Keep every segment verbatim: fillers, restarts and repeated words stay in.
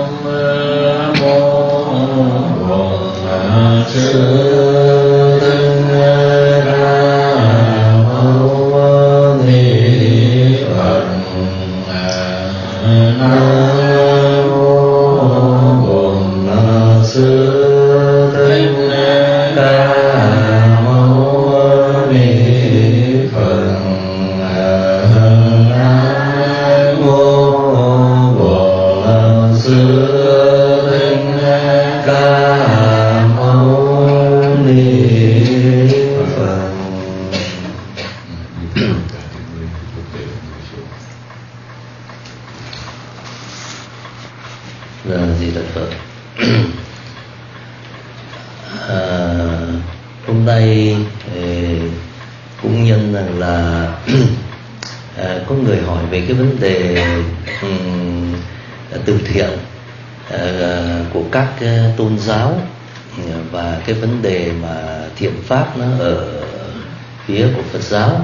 tôn giáo và cái vấn đề mà thiện pháp nó ở phía của Phật giáo.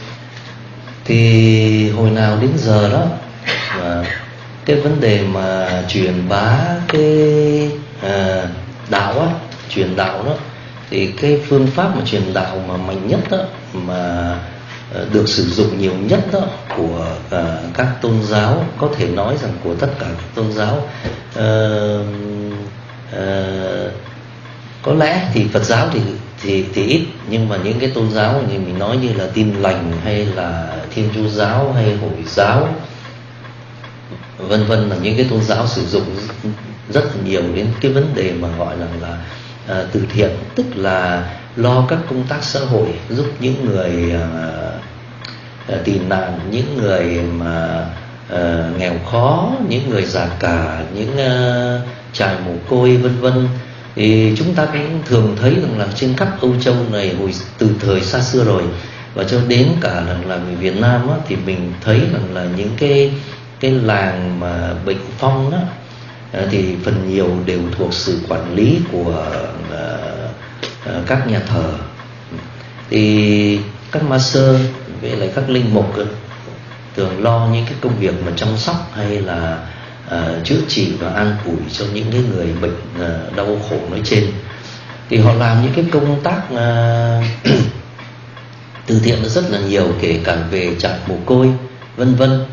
Thì hồi nào đến giờ đó mà cái vấn đề mà truyền bá cái à, đạo á, truyền đạo đó, thì cái phương pháp mà truyền đạo mà mạnh nhất đó, mà được sử dụng nhiều nhất đó của à, các tôn giáo, có thể nói rằng của tất cả các tôn giáo, à, à, có lẽ thì Phật giáo thì thì thì ít, nhưng mà những cái tôn giáo như mình nói như là Tin Lành hay là Thiên Chúa giáo hay Hồi giáo vân vân, là những cái tôn giáo sử dụng rất là nhiều đến cái vấn đề mà gọi là là à, từ thiện, tức là lo các công tác xã hội, giúp những người à, à, tị nạn, những người mà à, nghèo khó, những người già cả, những à, trại mồ côi vân vân. Thì chúng ta cũng thường thấy rằng là trên khắp Âu Châu này hồi từ thời xa xưa rồi, và cho đến cả là, là người Việt Nam á, thì mình thấy rằng là những cái cái làng mà bệnh phong đó thì phần nhiều đều thuộc sự quản lý của uh, uh, các nhà thờ. Thì các ma sơ với lại các linh mục thường lo những cái công việc mà chăm sóc hay là uh, chữa trị và an ủi cho những cái người bệnh uh, đau khổ nói trên. Thì họ làm những cái công tác uh, từ thiện rất là nhiều, kể cả về trại mồ côi vân vân.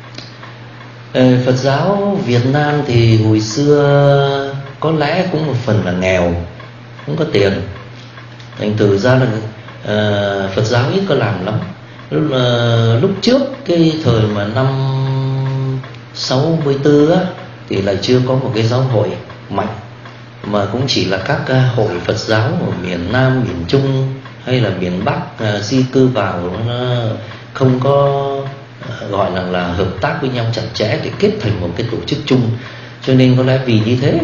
Phật giáo Việt Nam thì hồi xưa có lẽ cũng một phần là nghèo, không có tiền, thành thử ra là uh, Phật giáo ít có làm lắm. Lúc, uh, lúc trước cái thời mà năm sáu mươi tư á, thì lại chưa có một cái giáo hội mạnh, mà cũng chỉ là các uh, hội Phật giáo ở miền Nam, miền Trung hay là miền Bắc uh, di cư vào, nó không có gọi là là hợp tác với nhau chặt chẽ để kết thành một cái tổ chức chung. Cho nên có lẽ vì như thế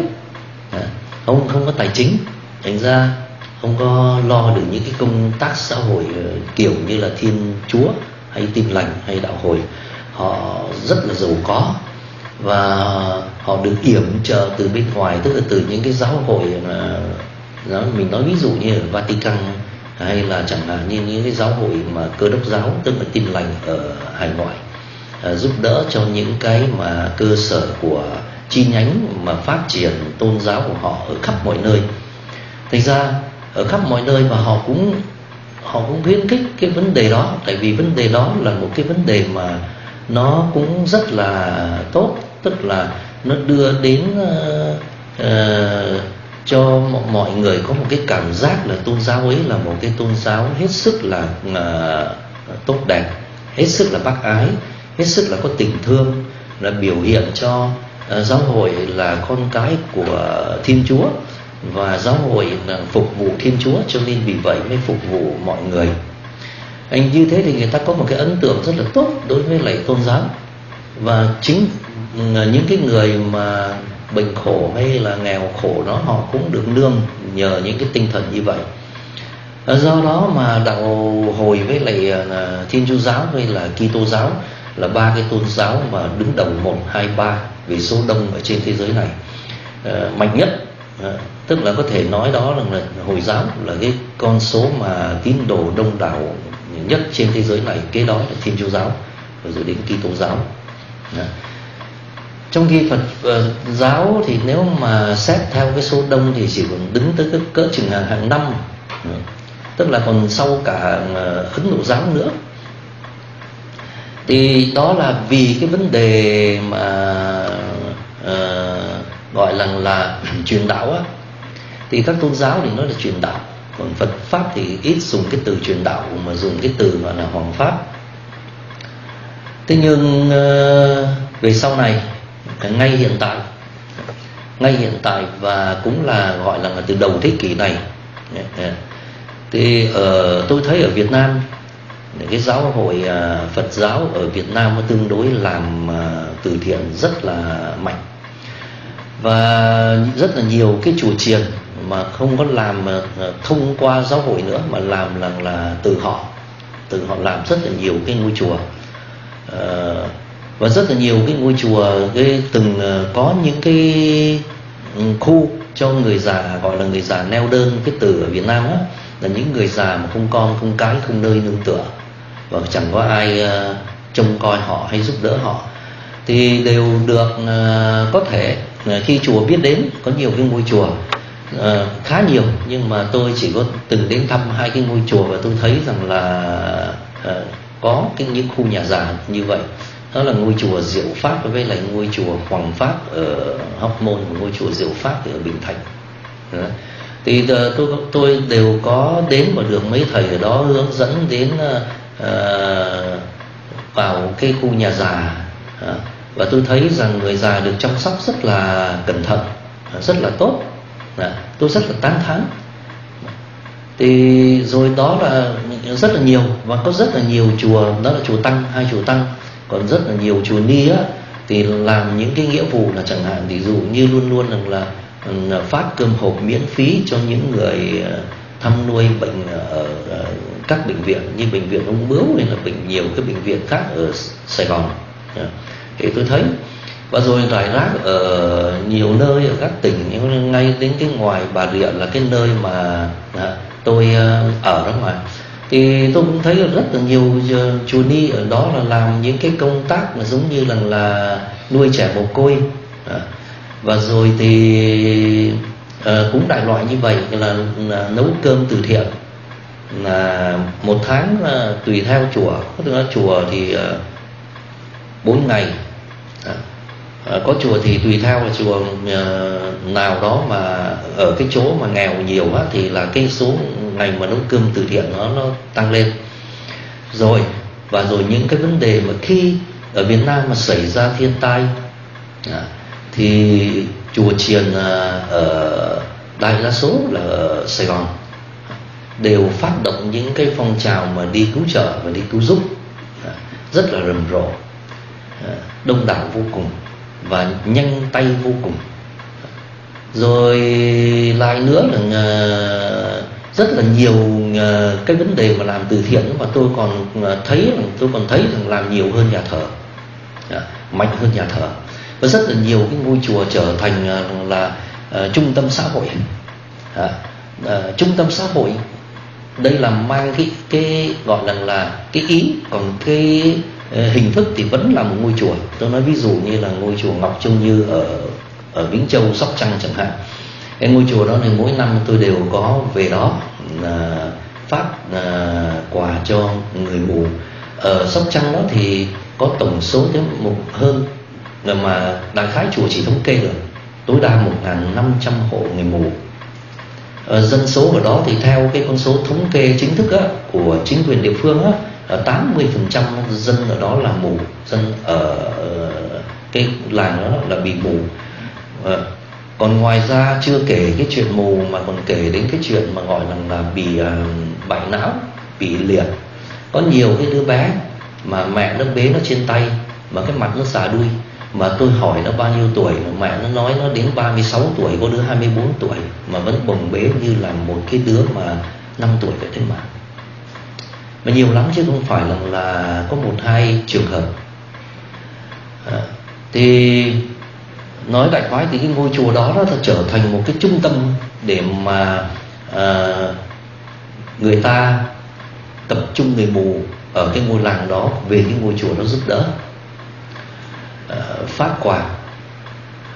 không không có tài chính, thành ra không có lo được những cái công tác xã hội kiểu như là Thiên Chúa hay Tin Lành hay Đạo Hồi. Họ rất là giàu có và họ được yểm trợ từ bên ngoài, tức là từ những cái giáo hội mà đó, mình nói ví dụ như ở Vatican, hay là chẳng hạn như những cái giáo hội mà Cơ Đốc giáo, tức là Tin Lành ở hải ngoại, à, giúp đỡ cho những cái mà cơ sở của chi nhánh mà phát triển tôn giáo của họ ở khắp mọi nơi. Thành ra ở khắp mọi nơi mà họ cũng họ cũng khuyến khích cái vấn đề đó, tại vì vấn đề đó là một cái vấn đề mà nó cũng rất là tốt, tức là nó đưa đến uh, uh, cho mọi người có một cái cảm giác là tôn giáo ấy là một cái tôn giáo hết sức là uh, tốt đẹp, hết sức là bác ái, hết sức là có tình thương, là biểu hiện cho uh, giáo hội là con cái của Thiên Chúa, và giáo hội là phục vụ Thiên Chúa, cho nên vì vậy mới phục vụ mọi người. Anh như thế thì người ta có một cái ấn tượng rất là tốt đối với lại tôn giáo, và chính những cái người mà bệnh khổ hay là nghèo khổ đó, họ cũng được nương nhờ những cái tinh thần như vậy. Do đó mà Đạo Hồi với lại Thiên Chúa giáo hay là Kitô giáo là ba cái tôn giáo mà đứng đầu một, hai, ba về số đông ở trên thế giới này. À, mạnh nhất, à, tức là có thể nói đó là, là Hồi giáo là cái con số mà tín đồ đông đảo nhất trên thế giới này, kế đó là Thiên Chúa giáo, rồi đến Kitô giáo. À. Trong khi Phật uh, giáo thì nếu mà xét theo cái số đông thì chỉ còn đứng tới cái cỡ chừng hàng hàng năm, tức là còn sau cả uh, Ấn Độ giáo nữa. Thì đó là vì cái vấn đề mà uh, gọi là là truyền đạo á, thì các tôn giáo thì nói là truyền đạo, còn Phật pháp thì ít dùng cái từ truyền đạo mà dùng cái từ gọi là hoằng pháp. Thế nhưng uh, về sau này, ngay hiện tại, ngay hiện tại và cũng là gọi là từ đầu thế kỷ này, thì uh, tôi thấy ở Việt Nam cái giáo hội uh, Phật giáo ở Việt Nam nó tương đối làm uh, từ thiện rất là mạnh, và rất là nhiều cái chùa chiền mà không có làm uh, thông qua giáo hội nữa, mà làm là, là từ họ từ họ làm rất là nhiều cái ngôi chùa. Uh, và rất là nhiều cái ngôi chùa cái từng uh, có những cái khu cho người già, gọi là người già neo đơn. Cái từ ở Việt Nam á là những người già mà không con không cái, không nơi nương tựa, và chẳng có ai uh, trông coi họ hay giúp đỡ họ, thì đều được uh, có thể uh, khi chùa biết đến. Có nhiều cái ngôi chùa uh, khá nhiều, nhưng mà tôi chỉ có từng đến thăm hai cái ngôi chùa và tôi thấy rằng là uh, có cái những khu nhà già như vậy. Đó là ngôi chùa Diệu Pháp với lại ngôi chùa Hoằng Pháp ở Hóc Môn và ngôi chùa Diệu Pháp ở Bình Thạnh. Đó. Thì tôi tôi đều có đến và được mấy thầy ở đó hướng dẫn đến uh, vào cái khu nhà già, uh, và tôi thấy rằng người già được chăm sóc rất là cẩn thận, rất là tốt. Uh, tôi rất là tán thán. Thì rồi đó là rất là nhiều, và có rất là nhiều chùa, đó là chùa Tăng, hai chùa Tăng, còn rất là nhiều chùa Ni á, thì làm những cái nghĩa vụ là chẳng hạn ví dụ như luôn luôn rằng là, là phát cơm hộp miễn phí cho những người thăm nuôi bệnh ở các bệnh viện như bệnh viện Ung Bướu hay là bệnh nhiều cái bệnh viện khác ở Sài Gòn. Thì tôi thấy, và rồi rải rác ở nhiều nơi ở các tỉnh, ngay đến cái ngoài Bà Rịa là cái nơi mà tôi ở đó mà, thì tôi cũng thấy rất là nhiều chùa Ni ở đó là làm những cái công tác mà giống như là, là nuôi trẻ mồ côi, à, và rồi thì à, cũng đại loại như vậy là, là nấu cơm từ thiện, là một tháng là tùy theo chùa, có chùa thì à, bốn ngày, à, à, có chùa thì tùy theo là chùa à, nào đó mà ở cái chỗ mà nghèo nhiều á, thì là cái số ngày mà nấu cơm từ thiện nó nó tăng lên. Rồi và rồi những cái vấn đề mà khi ở Việt Nam mà xảy ra thiên tai, à, thì chùa chiền à, ở đại đa số là ở Sài Gòn đều phát động những cái phong trào mà đi cứu trợ và đi cứu giúp, à, rất là rầm rộ, à, đông đảo vô cùng và nhanh tay vô cùng. Rồi lại nữa là uh, rất là nhiều uh, cái vấn đề mà làm từ thiện, và tôi còn uh, thấy tôi còn thấy rằng làm nhiều hơn nhà thờ, uh, mạnh hơn nhà thờ, và rất là nhiều cái ngôi chùa trở thành uh, là uh, trung tâm xã hội, uh, uh, trung tâm xã hội. Đây là mang cái cái gọi là là cái ý, còn cái uh, hình thức thì vẫn là một ngôi chùa. Tôi nói ví dụ như là ngôi chùa Ngọc Châu Như ở ở Vĩnh Châu, Sóc Trăng chẳng hạn. Cái ngôi chùa đó thì mỗi năm tôi đều có về đó là phát là quà cho người mù. Ở Sóc Trăng đó thì có tổng số đến một hơn, mà đại khái chùa chỉ thống kê được tối đa một nghìn năm trăm hộ người mù. Ở dân số ở đó thì theo cái con số thống kê chính thức á, của chính quyền địa phương á, tám mươi phần trăm dân ở đó là mù, dân ở cái làng đó là bị mù. À, còn ngoài ra chưa kể cái chuyện mù mà còn kể đến cái chuyện mà gọi là, là bị uh, bại não, bị liệt. Có nhiều cái đứa bé mà mẹ nó bế nó trên tay mà cái mặt nó xà đuôi, mà tôi hỏi nó bao nhiêu tuổi, mẹ nó nói nó đến ba mươi sáu tuổi, có đứa hai mươi bốn tuổi mà vẫn bồng bế như là một cái đứa mà năm tuổi vậy đấy mà. Mà nhiều lắm chứ không phải là, là có một hai trường hợp. À, thì nói đại khái thì cái ngôi chùa đó nó trở thành một cái trung tâm để mà à, người ta tập trung người mù ở cái ngôi làng đó về cái ngôi chùa đó giúp đỡ, à, phát quà.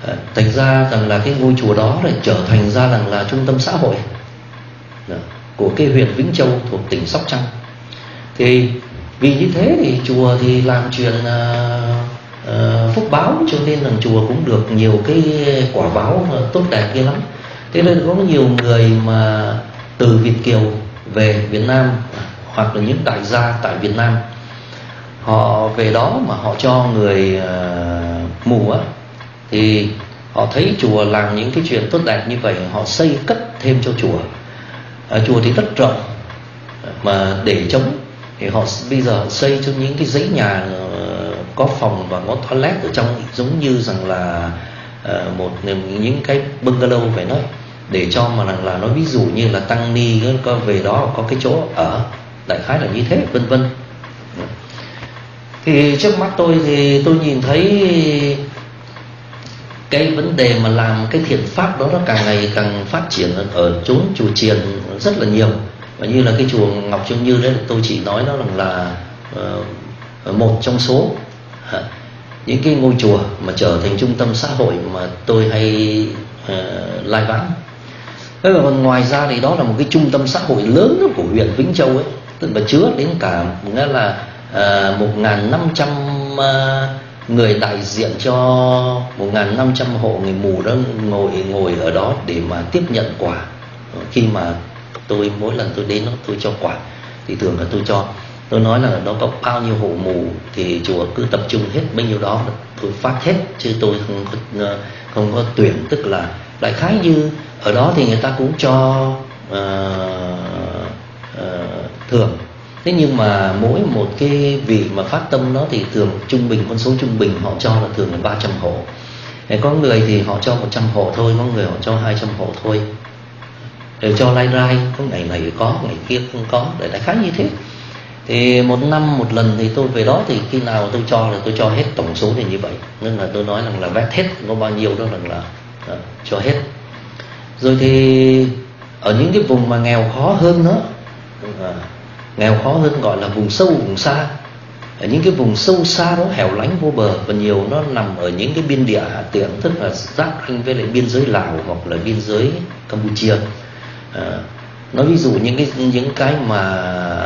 Thành ra rằng là cái ngôi chùa đó lại trở thành ra rằng là trung tâm xã hội của cái huyện Vĩnh Châu thuộc tỉnh Sóc Trăng. Thì vì như thế thì chùa thì làm truyền uh, uh, phúc báo, cho nên là chùa cũng được nhiều cái quả báo tốt đẹp kia lắm. Thế nên có nhiều người mà từ Việt kiều về Việt Nam, hoặc là những đại gia tại Việt Nam, họ về đó mà họ cho người uh, mù á, thì họ thấy chùa làm những cái chuyện tốt đẹp như vậy, họ xây cất thêm cho chùa. À, chùa thì rất rộng mà để trống, thì họ bây giờ xây cho những cái dãy nhà uh, có phòng và có toilet ở trong, giống như rằng là uh, một những cái bungalow vậy đó, để cho mà rằng là nói ví dụ như là tăng ni có về đó có cái chỗ ở, đại khái là như thế, vân vân. Thì trước mắt tôi thì tôi nhìn thấy cái vấn đề mà làm cái thiện pháp đó nó càng ngày càng phát triển ở chốn chùa chiền rất là nhiều. Và như là cái chùa Ngọc Trương Như đấy, tôi chỉ nói nó rằng là uh, một trong số uh, những cái ngôi chùa mà trở thành trung tâm xã hội mà tôi hay uh, lai vãng. Thế mà ngoài ra thì đó là một cái trung tâm xã hội lớn của huyện Vĩnh Châu ấy, tức là chứa đến cả nghĩa là một nghìn năm trăm người đại diện cho một nghìn năm trăm hộ người mù đó ngồi ngồi ở đó để mà tiếp nhận quả. Khi mà tôi mỗi lần tôi đến đó tôi cho quả thì thường là tôi cho, tôi nói là nó có bao nhiêu hộ mù thì chùa cứ tập trung hết bấy nhiêu đó, tôi phát hết, chứ tôi không có, không có tuyển. Tức là đại khái như ở đó thì người ta cũng cho uh, uh, thường. Thế nhưng mà mỗi một cái vị mà phát tâm đó thì thường trung bình, con số trung bình họ cho là thường là ba trăm hộ. Có người thì họ cho một trăm hộ thôi, có người họ cho hai trăm hộ thôi, để cho lai rai, có ngày này có, ngày kia không có, để đại khái như thế. Thì một năm một lần thì tôi về đó, thì khi nào tôi cho là tôi cho hết tổng số thì như vậy. Nên là tôi nói rằng là vét hết, có bao nhiêu đó là, là đó, cho hết. Rồi thì ở những cái vùng mà nghèo khó hơn nữa, à, nghèo khó hơn gọi là vùng sâu vùng xa, ở những cái vùng sâu xa đó hẻo lánh vô bờ, và nhiều nó nằm ở những cái biên địa hạ tiện, tức là giáp ranh với lại biên giới Lào hoặc là biên giới Campuchia. À, nói ví dụ những cái những cái mà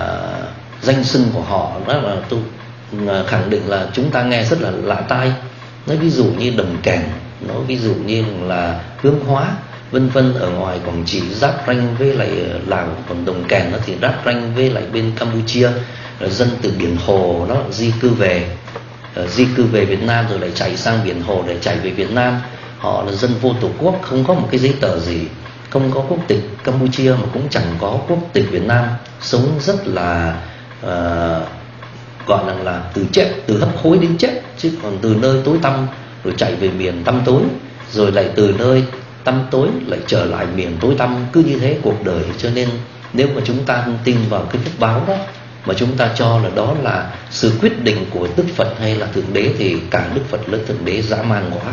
danh xưng của họ đó là tôi khẳng định là chúng ta nghe rất là lạ tai. Nói ví dụ như Đồng Kèn, nói ví dụ như là Hướng Hóa, vân vân. Ở ngoài Quảng Trị giáp ranh với lại Lào, còn Đồng Kèn nó thì giáp ranh với lại bên Campuchia. Dân từ biển Hồ nó di cư về, di cư về Việt Nam rồi lại chạy sang biển Hồ để chạy về Việt Nam. Họ là dân vô tổ quốc, không có một cái giấy tờ gì, không có quốc tịch Campuchia mà cũng chẳng có quốc tịch Việt Nam, sống rất là uh, gọi là là từ chết, từ hấp hối đến chết, chứ còn từ nơi tối tăm rồi chạy về miền tăm tối, rồi lại từ nơi tăm tối lại trở lại miền tối tăm, cứ như thế cuộc đời. Cho nên nếu mà chúng ta không tin vào cái phúc báo đó, mà chúng ta cho là đó là sự quyết định của Đức Phật hay là Thượng Đế, thì cả Đức Phật lẫn Thượng Đế dã man quá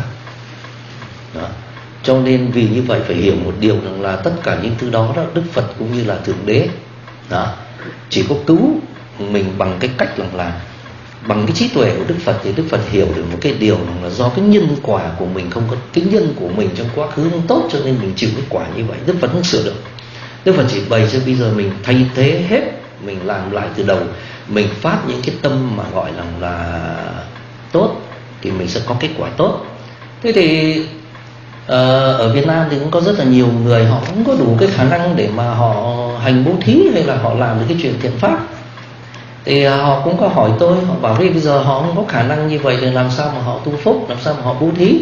đó. Cho nên vì như vậy phải hiểu một điều rằng là tất cả những thứ đó, đó Đức Phật cũng như là Thượng Đế đó, chỉ có cứu mình bằng cái cách rằng là bằng cái trí tuệ của Đức Phật. Thì Đức Phật hiểu được một cái điều là do cái nhân quả của mình không có, cái nhân của mình trong quá khứ không tốt, cho nên mình chịu cái quả như vậy. Đức Phật không sửa được. Đức Phật chỉ bày cho bây giờ mình thay thế hết, mình làm lại từ đầu, mình phát những cái tâm mà gọi là là tốt thì mình sẽ có kết quả tốt. Thế thì uh, ở Việt Nam thì cũng có rất là nhiều người họ không có đủ cái khả năng để mà họ hành bố thí hay là họ làm được cái chuyện thiện pháp. Thì uh, họ cũng có hỏi tôi, họ bảo đi bây giờ họ không có khả năng như vậy thì làm sao mà họ tu phúc, làm sao mà họ bố thí.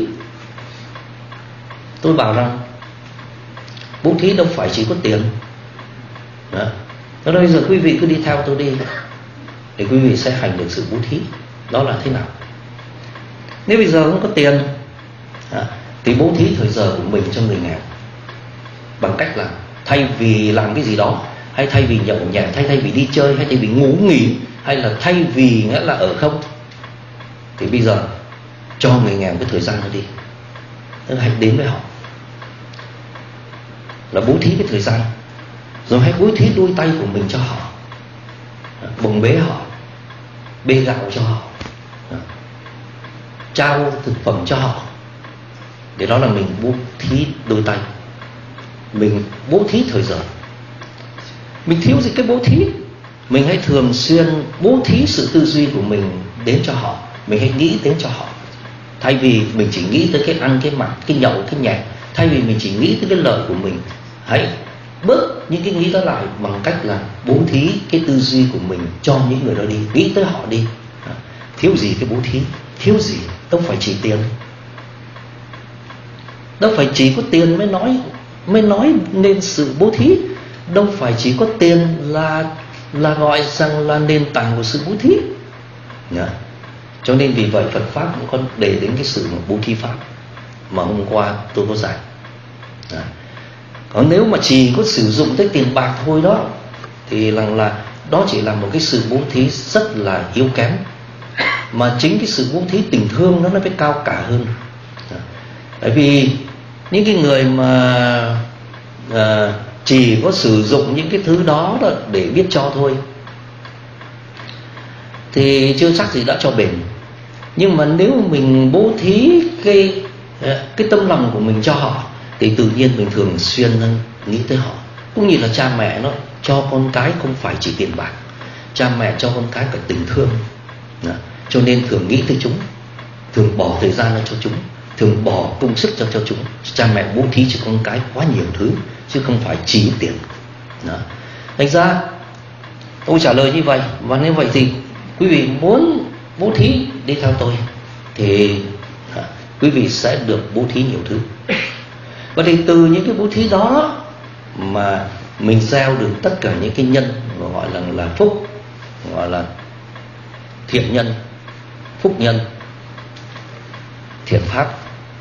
Tôi bảo rằng bố thí đâu phải chỉ có tiền đó. Thế bây giờ quý vị cứ đi theo tôi đi để quý vị sẽ hành được sự bố thí. Đó là thế nào? Nếu bây giờ không có tiền à, thì bố thí thời giờ của mình cho người nghèo bằng cách là thay vì làm cái gì đó, hay thay vì nhậu nhẹt, hay thay vì đi chơi, hay thay vì ngủ nghỉ, hay là thay vì nghĩa là ở không, thì bây giờ cho người nghèo cái thời gian đó đi. Tức là hãy đến với họ, là bố thí cái thời gian, rồi hãy bố thí đôi tay của mình cho họ, bồng bế họ, bê gạo cho họ, trao thực phẩm cho họ, Thì đó là mình bố thí đôi tay, mình bố thí thời giờ. Mình thiếu gì cái bố thí, mình hãy thường xuyên bố thí sự tư duy của mình đến cho họ. Mình hãy nghĩ đến cho họ, thay vì mình chỉ nghĩ tới cái ăn, cái mặc, cái nhậu, cái nhạc. Thay vì mình chỉ nghĩ tới cái lợi của mình, hãy bớt những cái nghĩ đó lại bằng cách là bố thí cái tư duy của mình cho những người đó đi, nghĩ tới họ đi. Thiếu gì cái bố thí, thiếu gì, đâu phải chỉ tiền, đâu phải chỉ có tiền mới nói mới nói nên sự bố thí, đâu phải chỉ có tiền là là gọi rằng là nền tảng của sự bố thí. Nhá. Cho nên vì vậy Phật pháp cũng có để đến cái sự bố thí pháp mà hôm qua tôi có dạy. Đó. Còn nếu mà chỉ có sử dụng tới tiền bạc thôi đó, thì là, là đó chỉ là một cái sự bố thí rất là yếu kém. Mà chính cái sự bố thí tình thương nó nó phải cao cả hơn. Đó. Tại vì những cái người mà à, chỉ có sử dụng những cái thứ đó, đó để biết cho thôi thì chưa chắc gì đã cho bền. Nhưng mà nếu mình bố thí cái cái tâm lòng của mình cho họ, thì tự nhiên mình thường xuyên nghĩ tới họ. Cũng như là cha mẹ nó cho con cái không phải chỉ tiền bạc, cha mẹ cho con cái cả tình thương. Đó. Cho nên thường nghĩ tới chúng, thường bỏ thời gian ra cho chúng, thường bỏ công sức cho cho chúng. Cha mẹ bố thí cho con cái quá nhiều thứ, chứ không phải chỉ tiền. Đó. Thành ra tôi trả lời như vậy. Và nếu vậy thì quý vị muốn bố thí đi theo tôi, thì à, quý vị sẽ được bố thí nhiều thứ. Và thì từ những cái bố thí đó mà mình gieo được tất cả những cái nhân gọi là là phúc, gọi là thiện nhân, phúc nhân, thiện pháp.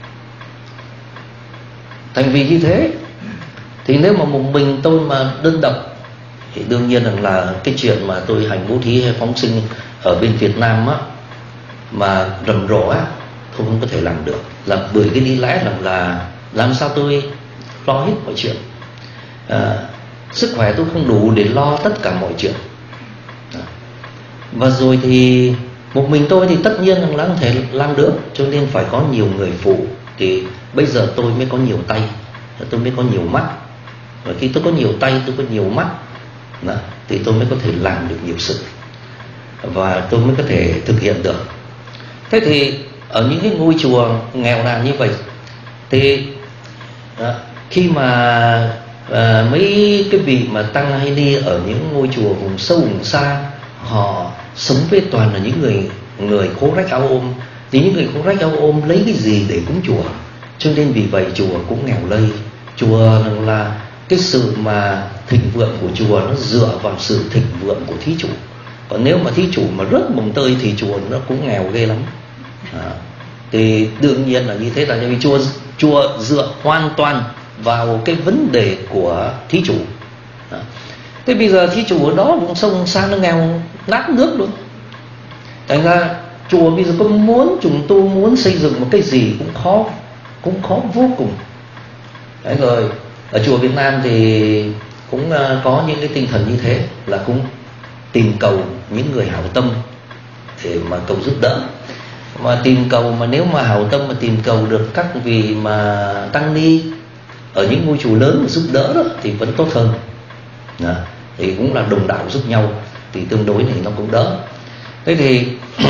Thành vì như thế thì nếu mà một mình tôi mà đơn độc thì đương nhiên rằng là cái chuyện mà tôi hành bố thí hay phóng sinh ở bên Việt Nam á, mà rầm rộ á, tôi không có thể làm được. Là bởi cái lý lẽ rằng là làm sao tôi lo hết mọi chuyện, à, sức khỏe tôi không đủ để lo tất cả mọi chuyện. Đó. Và rồi thì một mình tôi thì tất nhiên là không thể làm được, cho nên phải có nhiều người phụ. Thì bây giờ tôi mới có nhiều tay, tôi mới có nhiều mắt. Và khi tôi có nhiều tay, tôi có nhiều mắt, đó, thì tôi mới có thể làm được nhiều sự, và tôi mới có thể thực hiện được. Thế thì ở những cái ngôi chùa nghèo nàn như vậy, thì đó, khi mà à, mấy cái vị mà tăng hay đi ở những ngôi chùa vùng sâu vùng xa, họ sống với toàn là những người người khố rách áo ôm, thì những người khố rách áo ôm lấy cái gì để cúng chùa? Cho nên vì vậy chùa cũng nghèo lây. Chùa là cái sự mà thịnh vượng của chùa nó dựa vào sự thịnh vượng của thí chủ. Còn nếu mà thí chủ mà rất mồng tơi thì chùa nó cũng nghèo ghê lắm. À, thì đương nhiên là như thế, là vì chùa chùa dựa hoàn toàn vào cái vấn đề của thí chủ. À, thế bây giờ thí chủ ở đó vùng sông vùng xa nó nghèo nát nước luôn. Thành ra chùa bây giờ có muốn chúng tu muốn xây dựng một cái gì cũng khó, cũng khó vô cùng. Đấy rồi ở chùa Việt Nam thì cũng có những cái tinh thần như thế, là cũng tìm cầu những người hảo tâm để mà cầu giúp đỡ. Mà tìm cầu mà nếu mà hảo tâm mà tìm cầu được các vị mà tăng ni ở những ngôi chùa lớn mà giúp đỡ đó thì vẫn tốt hơn. Đó. Thì cũng là đồng đạo giúp nhau thì tương đối thì nó cũng đỡ. Thế thì,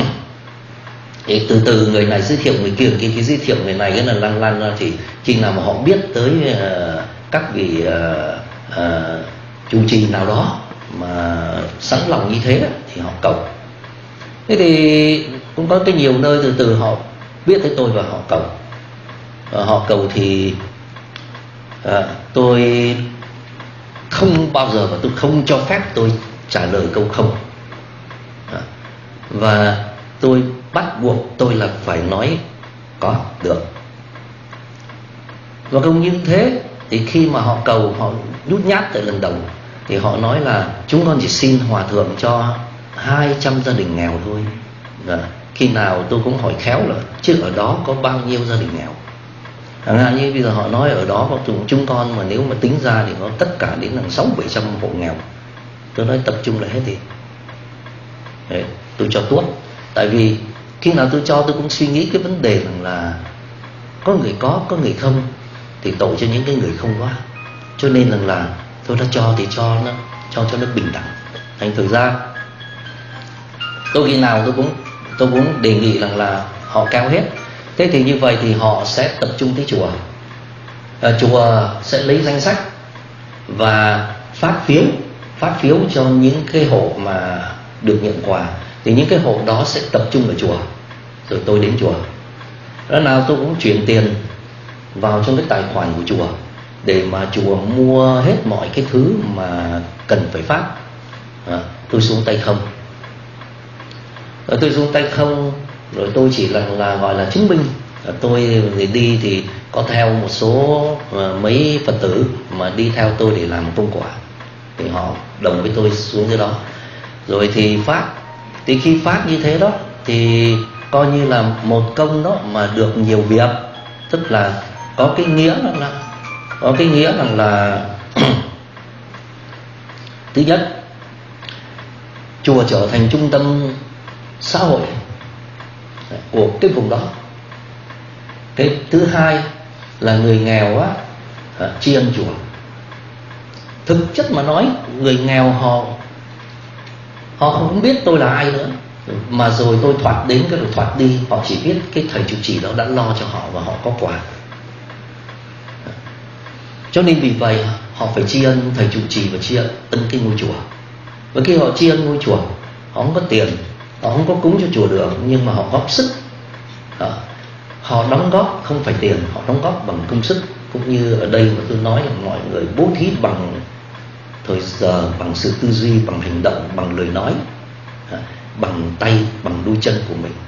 thì từ từ người này giới thiệu người kia, kia, kia giới thiệu người này, cái là lăn lăn ra, thì khi nào mà họ biết tới uh, các vị uh, uh, chủ trì nào đó mà sẵn lòng như thế thì họ cầu. Thế thì cũng có cái nhiều nơi từ từ họ biết tới tôi và họ cầu. Và họ cầu thì uh, tôi không bao giờ, và tôi không cho phép tôi trả lời câu không. uh, Và tôi bắt buộc tôi là phải nói có, được. Và không như thế thì khi mà họ cầu, họ nhút nhát tại lần đầu, thì họ nói là chúng con chỉ xin hòa thượng cho hai trăm gia đình nghèo thôi. Và khi nào tôi cũng hỏi khéo là chứ ở đó có bao nhiêu gia đình nghèo. Chẳng hạn như bây giờ họ nói ở đó có chúng con mà nếu mà tính ra thì có tất cả đến là sáu bảy trăm hộ nghèo. Tôi nói tập trung lại hết đi. Đấy, tôi cho tuốt. Tại vì khi nào tôi cho tôi cũng suy nghĩ cái vấn đề rằng là có có người có, có người không, thì tội cho những cái người không có. Cho nên rằng là tôi đã cho thì cho nó cho cho nó bình đẳng. Thành thử ra tôi khi nào tôi cũng tôi cũng đề nghị rằng là họ cao hết. Thế thì như vậy thì họ sẽ tập trung tới chùa. À, chùa sẽ lấy danh sách và phát phiếu phát phiếu cho những cái hộ mà được nhận quà. Thì những cái hộ đó sẽ tập trung ở chùa, rồi tôi đến chùa. Đó nào tôi cũng chuyển tiền vào trong cái tài khoản của chùa để mà chùa mua hết mọi cái thứ mà cần phải phát. À, tôi xuống tay không. Rồi tôi xuống tay không, rồi tôi chỉ là, là gọi là chứng minh. À, tôi thì đi thì có theo một số à, mấy Phật tử mà đi theo tôi để làm công quả, thì họ đồng với tôi xuống cái đó. Rồi thì phát. Thì khi phát như thế đó thì coi như là một công đó mà được nhiều việc. Tức là có cái nghĩa là có cái nghĩa rằng là thứ nhất, chùa trở thành trung tâm xã hội của cái vùng đó. Cái thứ hai là người nghèo á tri ân chùa. Thực chất mà nói, người nghèo họ họ không biết tôi là ai nữa, mà rồi tôi thoạt đến cái rồi thoạt đi, họ chỉ biết cái thầy trụ trì đó đã lo cho họ và họ có quà. Cho nên vì vậy họ phải tri ân thầy trụ trì và tri ân cái ngôi chùa. Và khi họ tri ân ngôi chùa, họ không có tiền, họ không có cúng cho chùa được, nhưng mà họ góp sức. Họ đóng góp không phải tiền, họ đóng góp bằng công sức. Cũng như ở đây mà tôi nói là mọi người bố thí bằng thời giờ, bằng sự tư duy, bằng hành động, bằng lời nói, bằng tay, bằng đôi chân của mình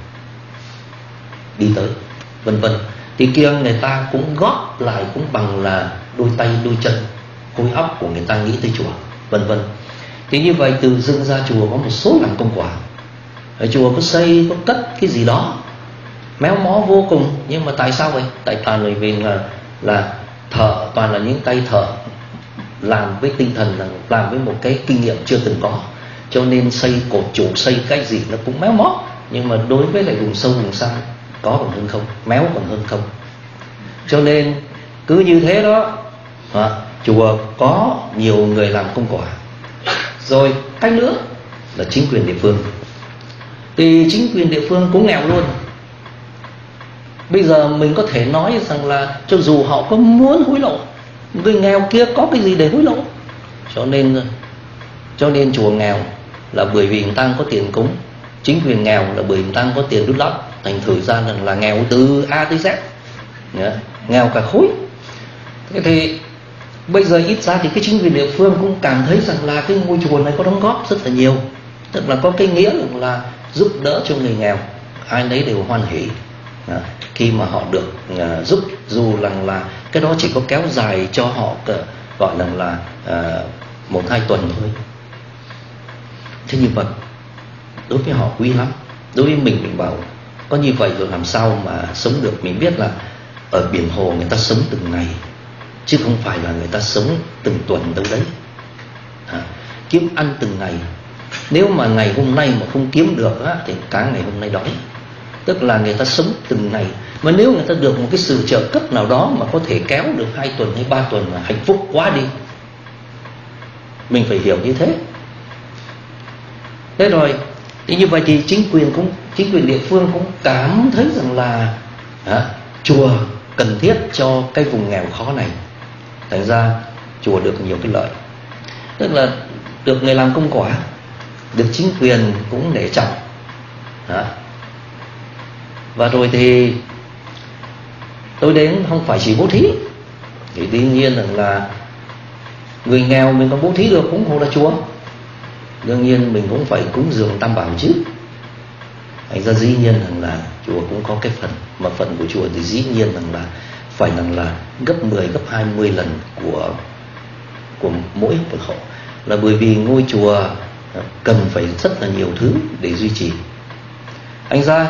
đi tới, vân vân. Thì kia người ta cũng góp lại cũng bằng là đôi tay, đôi chân, khối óc của người ta nghĩ tới chùa, vân vân. Thì như vậy từ dựng ra chùa có một số làm công quả. Ở chùa có xây, có cất cái gì đó méo mó vô cùng, nhưng mà tại sao vậy? Tại toàn bởi vì là, là thợ, toàn là những tay thợ làm với tinh thần, là làm với một cái kinh nghiệm chưa từng có, cho nên xây cột trụ, xây cái gì nó cũng méo mó. Nhưng mà đối với lại vùng sâu vùng xa, có còn hơn không, méo còn hơn không. Cho nên cứ như thế đó, à, chùa có nhiều người làm công quả. Rồi cách nữa là chính quyền địa phương. Thì chính quyền địa phương cũng nghèo luôn. Bây giờ mình có thể nói rằng là cho dù họ có muốn hối lộ, người nghèo kia có cái gì để hối lộ. Cho nên cho nên chùa nghèo là bởi vì người ta có tiền cúng, chính quyền nghèo là bởi vì người ta có tiền đút lót. Thành thử ra là, là nghèo từ A tới Z, nghèo cả khối. Thế thì bây giờ ít ra thì cái chính quyền địa phương cũng cảm thấy rằng là cái ngôi chùa này có đóng góp rất là nhiều. Tức là có cái nghĩa là giúp đỡ cho người nghèo, ai nấy đều hoan hỉ à, khi mà họ được à, giúp, dù rằng là cái đó chỉ có kéo dài cho họ cả, gọi là là à, một hai tuần thôi. Thế như vậy đối với họ quý lắm. Đối với mình, mình bảo có như vậy rồi làm sao mà sống được. Mình biết là ở biển Hồ người ta sống từng ngày, chứ không phải là người ta sống từng tuần đâu đấy à, kiếm ăn từng ngày. Nếu mà ngày hôm nay mà không kiếm được á, thì cả ngày hôm nay đói. Tức là người ta sống từng ngày. Mà nếu người ta được một cái sự trợ cấp nào đó mà có thể kéo được hai tuần hay ba tuần là hạnh phúc quá đi. Mình phải hiểu như thế. Thế rồi thì như vậy thì chính quyền cũng chính quyền địa phương cũng cảm thấy rằng là à, chùa cần thiết cho cái vùng nghèo khó này. Thành ra chùa được nhiều cái lợi. Tức là được người làm công quả, được chính quyền cũng nể trọng à. Và rồi thì tôi đến không phải chỉ bố thí, thì đương nhiên rằng là người nghèo mình còn bố thí được cũng hộ là chùa. Đương nhiên mình cũng phải cúng dường tam bảo chứ. Thành ra dĩ nhiên rằng là chùa cũng có cái phần, mà phần của chùa thì dĩ nhiên rằng là phải rằng là gấp mười, gấp hai mươi lần của của mỗi một hộ. Là bởi vì ngôi chùa cần phải rất là nhiều thứ để duy trì. Anh ra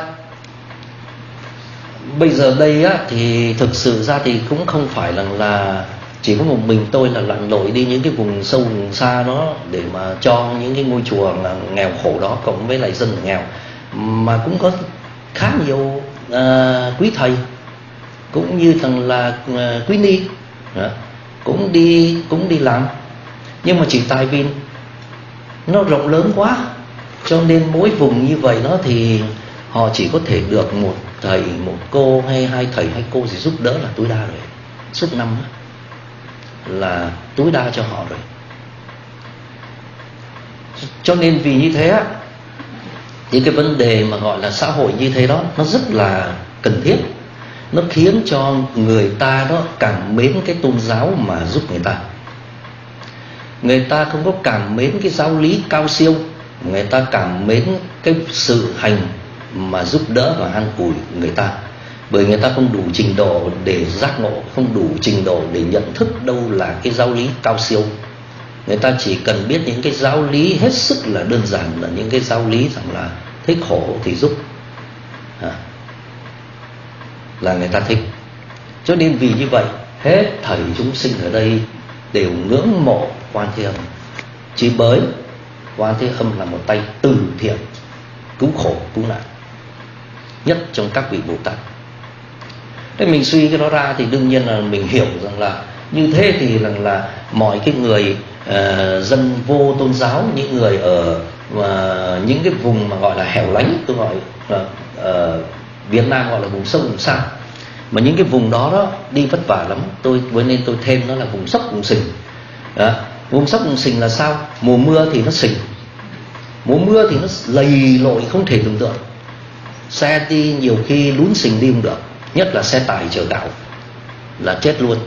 bây giờ đây á, thì thực sự ra thì cũng không phải là, là chỉ có một mình tôi là lặn lội đi những cái vùng sâu vùng xa đó để mà cho những cái ngôi chùa nghèo khổ đó, cộng với lại dân nghèo, mà cũng có khá nhiều uh, quý thầy cũng như thằng là uh, Quý Ni đó, cũng đi cũng đi làm, nhưng mà chỉ tại vì nó rộng lớn quá, cho nên mỗi vùng như vậy đó thì họ chỉ có thể được một thầy, một cô hay hai thầy hai cô gì giúp đỡ là tối đa rồi. Suốt năm đó, là tối đa cho họ rồi. Cho nên vì như thế á, thì cái vấn đề mà gọi là xã hội như thế đó nó rất là cần thiết. Nó khiến cho người ta đó cảm mến cái tôn giáo mà giúp người ta. Người ta không có cảm mến cái giáo lý cao siêu, người ta cảm mến cái sự hành mà giúp đỡ và an ủi người ta. Bởi người ta không đủ trình độ để giác ngộ, không đủ trình độ để nhận thức đâu là cái giáo lý cao siêu. Người ta chỉ cần biết những cái giáo lý hết sức là đơn giản, là những cái giáo lý rằng là thấy khổ thì giúp à, là người ta thích. Cho nên vì như vậy, hết thảy chúng sinh ở đây đều ngưỡng mộ Quan Thế Âm, chỉ bởi Quan Thế Âm là một tay từ thiện, cứu khổ cứu nạn nhất trong các vị Bồ Tát. Thế mình suy cái đó ra thì đương nhiên là mình hiểu rằng là như thế thì rằng là mọi cái người uh, dân vô tôn giáo, những người ở uh, những cái vùng mà gọi là hẻo lánh, tôi gọi là uh, Việt Nam gọi là vùng sâu vùng xa, mà những cái vùng đó đó đi vất vả lắm. Tôi với nên tôi thêm nó là vùng sốc vùng sình. Đó. Vùng sốc vùng sình là sao? Mùa mưa thì nó sình, mùa mưa thì nó lầy lội không thể tưởng tượng, xe đi nhiều khi lún sình đi không được, nhất là xe tải chở gạo là chết luôn.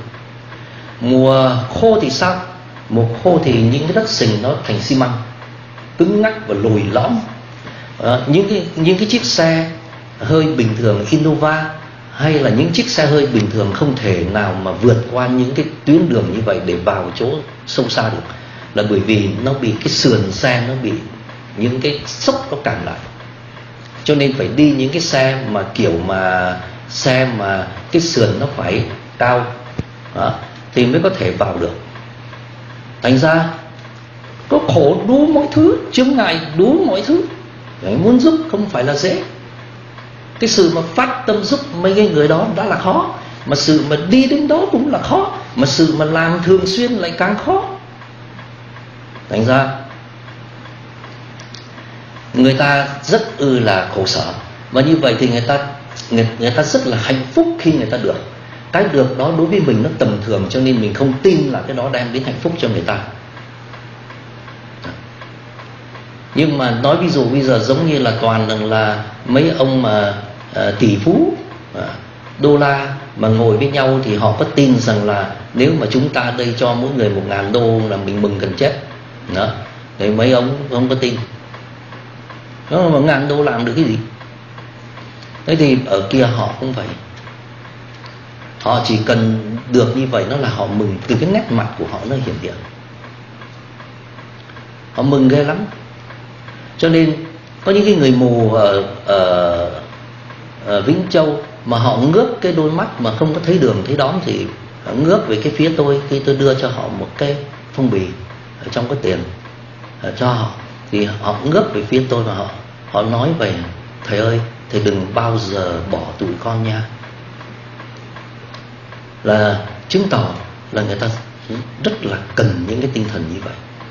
Mùa khô thì sao? Mùa khô thì những cái đất sình nó thành xi măng, cứng ngắc và lồi lõm. À, những cái những cái chiếc xe hơi bình thường Innova hay là những chiếc xe hơi bình thường không thể nào mà vượt qua những cái tuyến đường như vậy để vào chỗ sâu xa được, là bởi vì nó bị cái sườn xe nó bị những cái xốc nó cản lại. Cho nên phải đi những cái xe mà kiểu mà xe mà cái sườn nó phải cao đó, thì mới có thể vào được. Thành ra có khổ đủ mọi thứ, chướng ngại đủ mọi thứ. Đấy, muốn giúp không phải là dễ. Cái sự mà phát tâm giúp mấy cái người đó đã là khó, mà sự mà đi đến đó cũng là khó, mà sự mà làm thường xuyên lại càng khó. Thành ra người ta rất ư là khổ sở, và như vậy thì người ta người, người ta rất là hạnh phúc khi người ta được. Cái được đó đối với mình nó tầm thường, cho nên mình không tin là cái đó đem đến hạnh phúc cho người ta. Nhưng mà nói ví dụ bây giờ giống như là toàn rằng là mấy ông mà à, tỷ phú à, đô la mà ngồi với nhau thì họ có tin rằng là nếu mà chúng ta đây cho mỗi người một ngàn đô là mình mừng gần chết đó. Thì mấy ông không có tin. Đó, mà ngàn đô làm được cái gì? Thế thì ở kia họ không vậy. Họ chỉ cần được như vậy, nó là họ mừng, từ cái nét mặt của họ nó hiện hiện. Họ mừng ghê lắm. Cho nên có những cái người mù ở, ở, ở Vĩnh Châu mà họ ngước cái đôi mắt mà không có thấy đường thấy đón, thì họ ngước về cái phía tôi khi tôi đưa cho họ một cái phong bì ở trong cái tiền cho họ, thì họ ngước về phía tôi và họ họ nói về: thầy ơi, thầy đừng bao giờ bỏ tụi con nha. Là chứng tỏ là người ta rất là cần những cái tinh thần như vậy.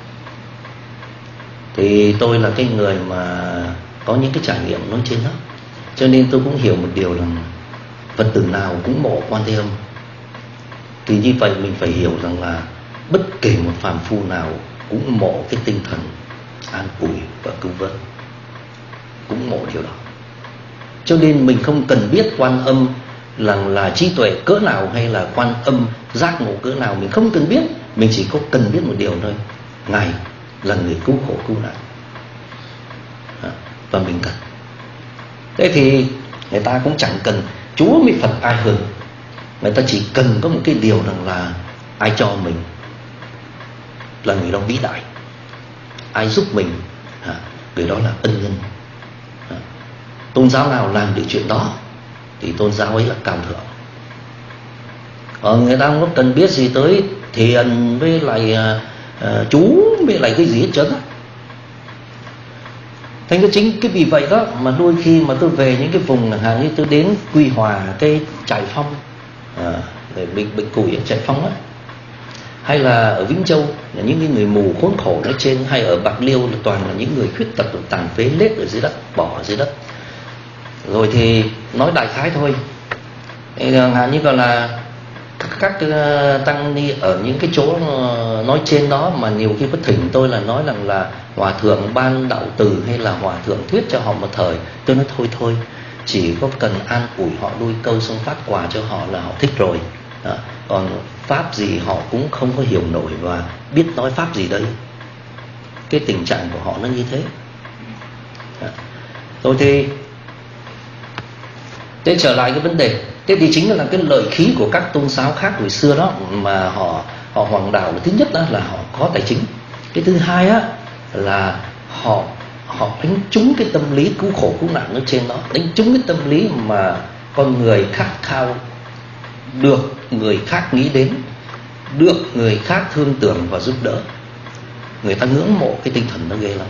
Thì tôi là cái người mà có những cái trải nghiệm nói trên đó, cho nên tôi cũng hiểu một điều là Phật tử nào cũng mộ Quan Thế Âm. Thì như vậy mình phải hiểu rằng là bất kể một phàm phu nào cũng mộ cái tinh thần an ủi và cứu vớt, cũng mộ điều đó. Cho nên mình không cần biết Quan Âm là, là trí tuệ cỡ nào hay là Quan Âm giác ngộ cỡ nào, mình không cần biết. Mình chỉ có cần biết một điều thôi: Ngài là người cứu khổ cứu nạn, và mình cần. Thế thì người ta cũng chẳng cần Chúa với Phật ai hơn, người ta chỉ cần có một cái điều rằng là ai cho mình là người đó vĩ đại, ai giúp mình người đó là ân nhân. Tôn giáo nào làm được chuyện đó thì tôn giáo ấy là cao thượng. Còn người ta không có cần biết gì tới thiền với lại uh, chú với lại cái gì hết trơn á. Thành ra chính cái vì vậy đó mà đôi khi mà tôi về những cái vùng chẳng hạn như tôi đến Quy Hòa, cái Trại Phong, à, bệnh bệnh củi chạy phong á, hay là ở Vĩnh Châu là những cái người mù khốn khổ nói trên, hay ở Bạc Liêu là toàn là những người khuyết tật tàn phế lết ở dưới đất, bỏ ở dưới đất. Rồi thì nói đại khái thôi. Hạn như còn là các, các tăng ni ở những cái chỗ nói trên đó mà nhiều khi có thỉnh tôi là nói rằng là hòa thượng ban đạo từ hay là hòa thượng thuyết cho họ một thời. Tôi nói thôi thôi, chỉ có cần an ủi họ đôi câu xong phát quà cho họ là họ thích rồi. Đó. Còn pháp gì họ cũng không có hiểu nổi và biết nói pháp gì đấy. Cái tình trạng của họ nó như thế. Đó. Rồi thì thế trở lại cái vấn đề, thế thì chính là cái lợi khí của các tôn giáo khác hồi xưa đó mà họ họ hoàng đạo là thứ nhất đó là họ có tài chính. Cái thứ hai á là họ họ đánh trúng cái tâm lý cứu khổ cứu nạn ở trên đó, đánh trúng cái tâm lý mà con người khát khao được người khác nghĩ đến, được người khác thương tưởng và giúp đỡ. Người ta ngưỡng mộ cái tinh thần nó ghê lắm.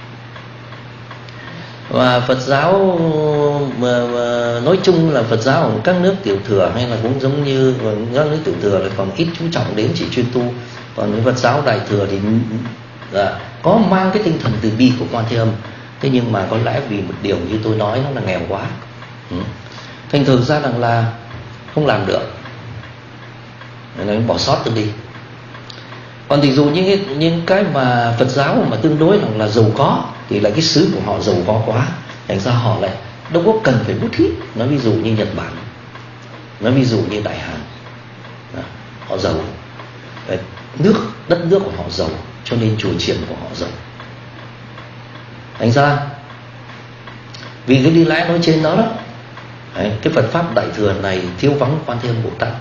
Và Phật giáo mà, mà nói chung là Phật giáo ở các nước tiểu thừa hay là cũng giống như các nước tiểu thừa là còn ít chú trọng đến chỉ chuyên tu. Còn với Phật giáo đại thừa thì à, có mang cái tinh thần từ bi của Quan Thế Âm. Thế nhưng mà có lẽ vì một điều như tôi nói nó là nghèo quá, ừ. Thành thử ra rằng là không làm được, nên bỏ sót tôi đi. Còn thì dù những cái, những cái mà Phật giáo mà tương đối là, là giàu có thì là cái xứ của họ giàu có quá, thành ra họ lại đâu có cần phải bút thít. Nói ví dụ như Nhật Bản, nói ví dụ như Đại Hàn, đó, họ giàu, nước đất nước của họ giàu, cho nên chùa chiền của họ giàu. Thành ra vì cái lý lẽ nói trên đó đó, đấy, cái Phật pháp đại thừa này thiếu vắng Quan Thế Âm Bồ Tát.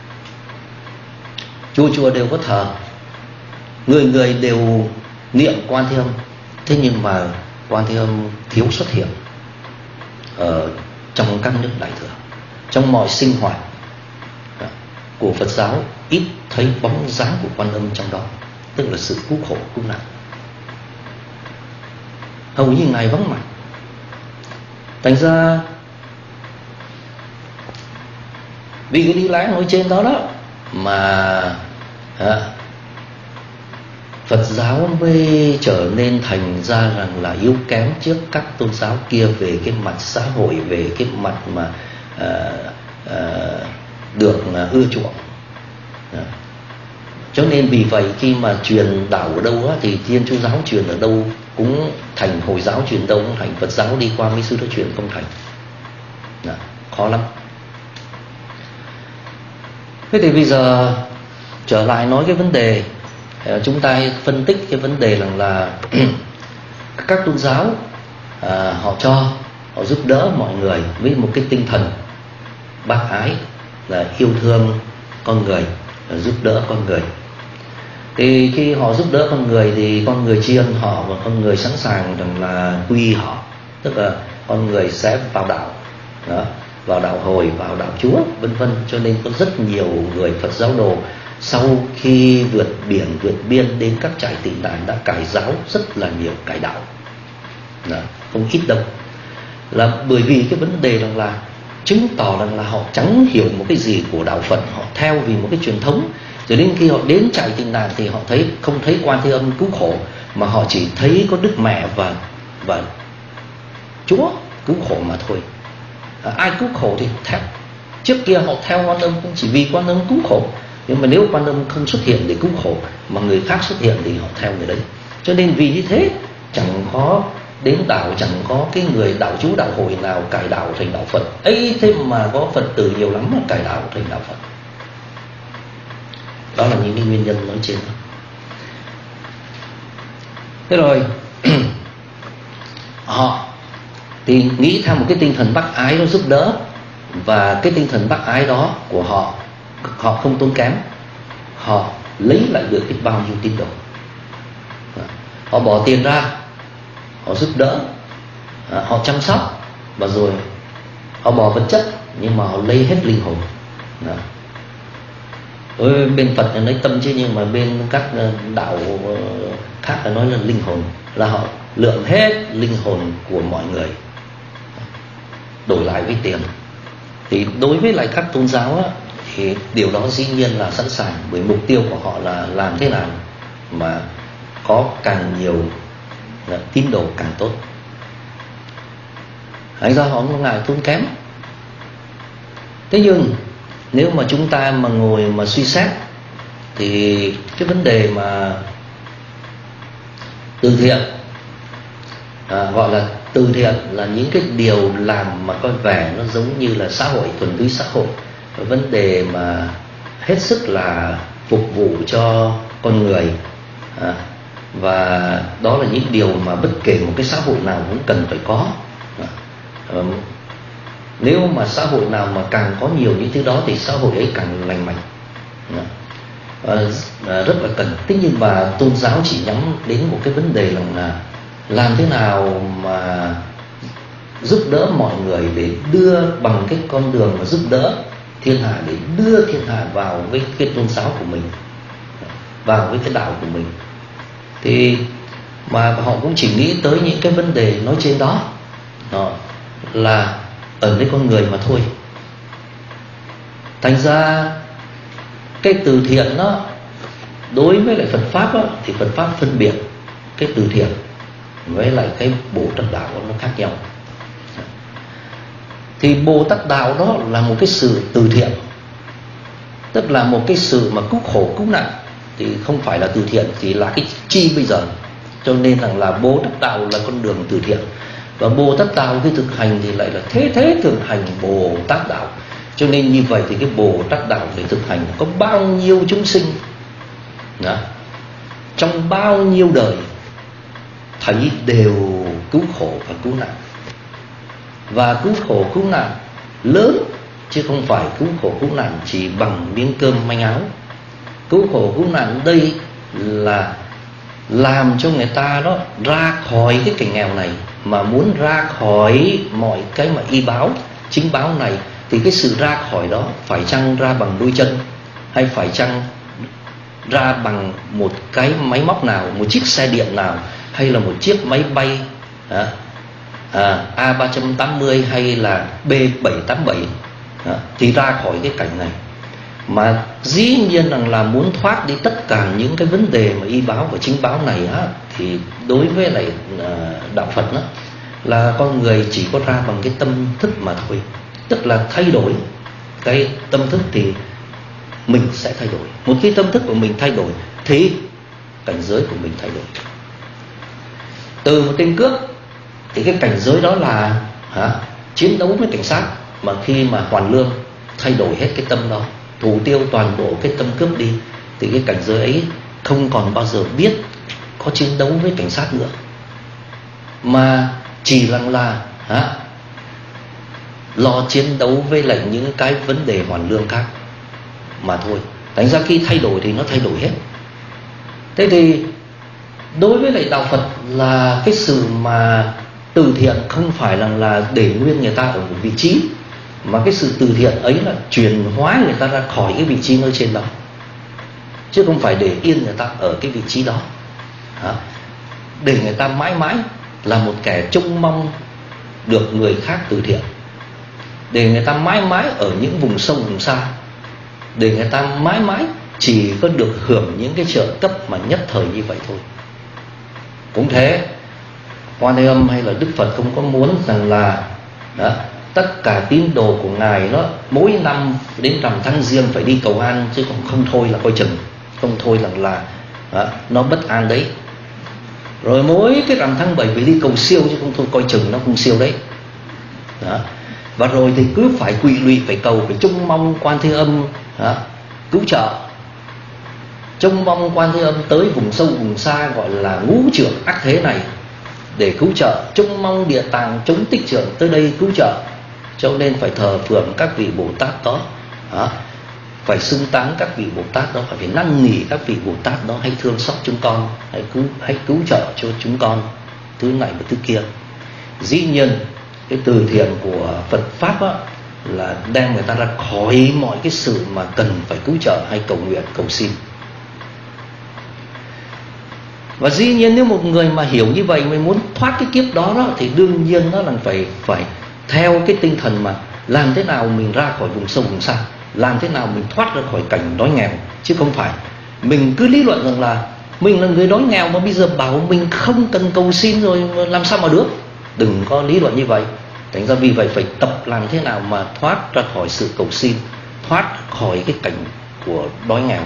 Chùa chùa đều có thờ, người người đều niệm Quan Thế Âm, thế nhưng mà Quan Thế Âm thiếu xuất hiện ở trong các nước đại thừa. Trong mọi sinh hoạt của Phật giáo ít thấy bóng dáng của Quan Âm trong đó, tức là sự cứu khổ cứu nạn, hầu như Ngài vắng mặt. Thành ra vì cái lý lẽ nói trên đó đó mà à, Phật giáo mới trở nên thành ra rằng là yếu kém trước các tôn giáo kia về cái mặt xã hội, về cái mặt mà à, à, được ưa chuộng. À. Cho nên vì vậy khi mà truyền đạo ở đâu á, thì Thiên Chúa giáo truyền ở đâu cũng thành, Hồi giáo truyền đâu cũng thành, Phật giáo đi qua mấy sư đó truyền không thành. À, khó lắm. Thế thì bây giờ trở lại nói cái vấn đề, chúng ta phân tích cái vấn đề rằng là các tôn giáo à, họ cho, họ giúp đỡ mọi người với một cái tinh thần bác ái, là yêu thương con người, giúp đỡ con người. Thì khi họ giúp đỡ con người thì con người tri ân họ và con người sẵn sàng rằng là quy họ, tức là con người sẽ vào đạo đó, vào đạo Hồi, vào đạo Chúa, vân vân. Cho nên có rất nhiều người Phật giáo đồ sau khi vượt biển vượt biên đến các trại tị nạn đã cải giáo rất là nhiều, cải đạo đó, không ít đâu. Là bởi vì cái vấn đề rằng là chứng tỏ rằng là họ chẳng hiểu một cái gì của đạo Phật, họ theo vì một cái truyền thống. Rồi đến khi họ đến trại tị nạn thì họ thấy không thấy Quan Thế Âm cứu khổ, mà họ chỉ thấy có Đức Mẹ và và Chúa cứu khổ mà thôi. À, ai cứu khổ thì theo. Trước kia họ theo Quan Âm cũng chỉ vì Quan Âm cứu khổ, nhưng mà nếu Quan Âm không xuất hiện để cứu khổ mà người khác xuất hiện thì họ theo người đấy. Cho nên vì như thế chẳng có đến đạo, chẳng có cái người đạo Chúa đạo Hồi nào cải đạo thành đạo Phật ấy. Thế mà có Phật tử nhiều lắm mà cải đạo thành đạo Phật. Đó là những cái nguyên nhân nói trên đó. Thế rồi họ thì nghĩ theo một cái tinh thần bác ái nó giúp đỡ, và cái tinh thần bác ái đó của họ, họ không tốn kém, họ lấy lại được biết bao nhiêu tín đồ. Họ bỏ tiền ra, họ giúp đỡ, họ chăm sóc, và rồi họ bỏ vật chất nhưng mà họ lấy hết linh hồn. Đó. Bên Phật là nói tâm chứ, nhưng mà bên các đạo khác là nói là linh hồn, là họ lượng hết linh hồn của mọi người đổi lại với tiền. Thì đối với lại các tôn giáo á, thì điều đó dĩ nhiên là sẵn sàng, bởi mục tiêu của họ là làm thế nào mà có càng nhiều tín đồ càng tốt. Thành ra họ không ngại tốn kém. Thế nhưng nếu mà chúng ta mà ngồi mà suy xét thì cái vấn đề mà từ thiện, à, gọi là từ thiện là những cái điều làm mà coi vẻ nó giống như là xã hội, thuần túy xã hội, vấn đề mà hết sức là phục vụ cho con người, à, và đó là những điều mà bất kể một cái xã hội nào cũng cần phải có. à, Nếu mà xã hội nào mà càng có nhiều những thứ đó thì xã hội ấy càng lành mạnh, à, à, rất là cần. Thế nhưng mà tôn giáo chỉ nhắm đến một cái vấn đề là làm thế nào mà giúp đỡ mọi người để đưa bằng cái con đường mà giúp đỡ thiên hạ, để đưa thiên hạ vào với cái tôn giáo của mình, vào với cái đạo của mình. Thì mà họ cũng chỉ nghĩ tới những cái vấn đề nói trên đó, đó là ở với con người mà thôi. Thành ra cái từ thiện đó, đối với lại Phật Pháp đó, thì Phật Pháp phân biệt cái từ thiện với lại cái Bồ Tát đạo nó khác nhau. Thì Bồ Tát đạo đó là một cái sự từ thiện, tức là một cái sự mà cứu khổ cứu nạn, thì không phải là từ thiện thì là cái chi bây giờ. Cho nên rằng là Bồ Tát đạo là con đường từ thiện, và Bồ Tát đạo cái thực hành thì lại là thế thế thực hành Bồ Tát đạo. Cho nên như vậy thì cái Bồ Tát đạo để thực hành có bao nhiêu chúng sinh đó, trong bao nhiêu đời thấy đều cứu khổ và cứu nạn. Và cứu khổ cứu nạn lớn, chứ không phải cứu khổ cứu nạn chỉ bằng miếng cơm manh áo. Cứu khổ cứu nạn đây là làm cho người ta đó ra khỏi cái cảnh nghèo này, mà muốn ra khỏi mọi cái mà y báo, chính báo này, thì cái sự ra khỏi đó phải chăng ra bằng đôi chân, hay phải chăng ra bằng một cái máy móc nào, một chiếc xe điện nào, hay là một chiếc máy bay à, à, A ba tám mươi hay là B bảy tám bảy à, thì ra khỏi cái cảnh này. Mà dĩ nhiên rằng là muốn thoát đi tất cả những cái vấn đề mà y báo và chính báo này á, thì đối với lại à, đạo Phật đó, là con người chỉ có ra bằng cái tâm thức mà thôi. Tức là thay đổi cái tâm thức thì mình sẽ thay đổi. Một khi tâm thức của mình thay đổi thì cảnh giới của mình thay đổi. Từ một tên cướp thì cái cảnh giới đó là hả, chiến đấu với cảnh sát. Mà khi mà hoàn lương thay đổi hết cái tâm đó, thủ tiêu toàn bộ cái tâm cướp đi, thì cái cảnh giới ấy không còn bao giờ biết có chiến đấu với cảnh sát nữa, mà chỉ rằng là hả, lo chiến đấu với lại những cái vấn đề hoàn lương khác mà thôi. Thành ra khi thay đổi thì nó thay đổi hết. Thế thì đối với lại đạo Phật là cái sự mà từ thiện không phải là, là để nguyên người ta ở một vị trí, mà cái sự từ thiện ấy là chuyển hóa người ta ra khỏi cái vị trí nơi trên đó, chứ không phải để yên người ta ở cái vị trí đó. Đó, để người ta mãi mãi là một kẻ trông mong được người khác từ thiện, để người ta mãi mãi ở những vùng sâu vùng xa, để người ta mãi mãi chỉ có được hưởng những cái trợ cấp mà nhất thời như vậy thôi. Cũng thế, Quan Thế Âm hay là Đức Phật không có muốn rằng là đó, tất cả tín đồ của Ngài nó mỗi năm đến rằm tháng Giêng phải đi cầu an, chứ không, không thôi là coi chừng, không thôi là, là đó, nó bất an đấy. Rồi mỗi cái rằm tháng bảy phải đi cầu siêu, chứ không thôi coi chừng nó không siêu đấy. Đó. Và rồi thì cứ phải quỵ lụy, phải cầu, phải trông mong Quan Thế Âm đó, cứu trợ, trông mong Quan Thế Âm tới vùng sâu vùng xa gọi là ngũ trượng ác thế này để cứu trợ, trông mong Địa Tạng chống tích trượng tới đây cứu trợ. Cho nên phải thờ phượng các vị Bồ Tát đó, đó, phải xưng tán các vị Bồ Tát đó, phải năn nỉ các vị Bồ Tát đó hãy thương xót chúng con, hãy cứu, hãy cứu trợ cho chúng con thứ này và thứ kia. Dĩ nhiên cái từ thiện của Phật Pháp đó, là đem người ta ra khỏi mọi cái sự mà cần phải cứu trợ hay cầu nguyện, cầu xin. Và dĩ nhiên nếu một người mà hiểu như vậy, mình muốn thoát cái kiếp đó, đó thì đương nhiên nó là phải phải theo cái tinh thần mà làm thế nào mình ra khỏi vùng sâu vùng xa. làm thế nào mình thoát ra khỏi cảnh đói nghèo, chứ không phải mình cứ lý luận rằng là mình là người đói nghèo mà bây giờ bảo mình không cần cầu xin rồi làm sao mà được. Đừng có lý luận như vậy. Thành ra vì vậy phải tập làm thế nào mà thoát ra khỏi sự cầu xin, thoát khỏi cái cảnh của đói nghèo.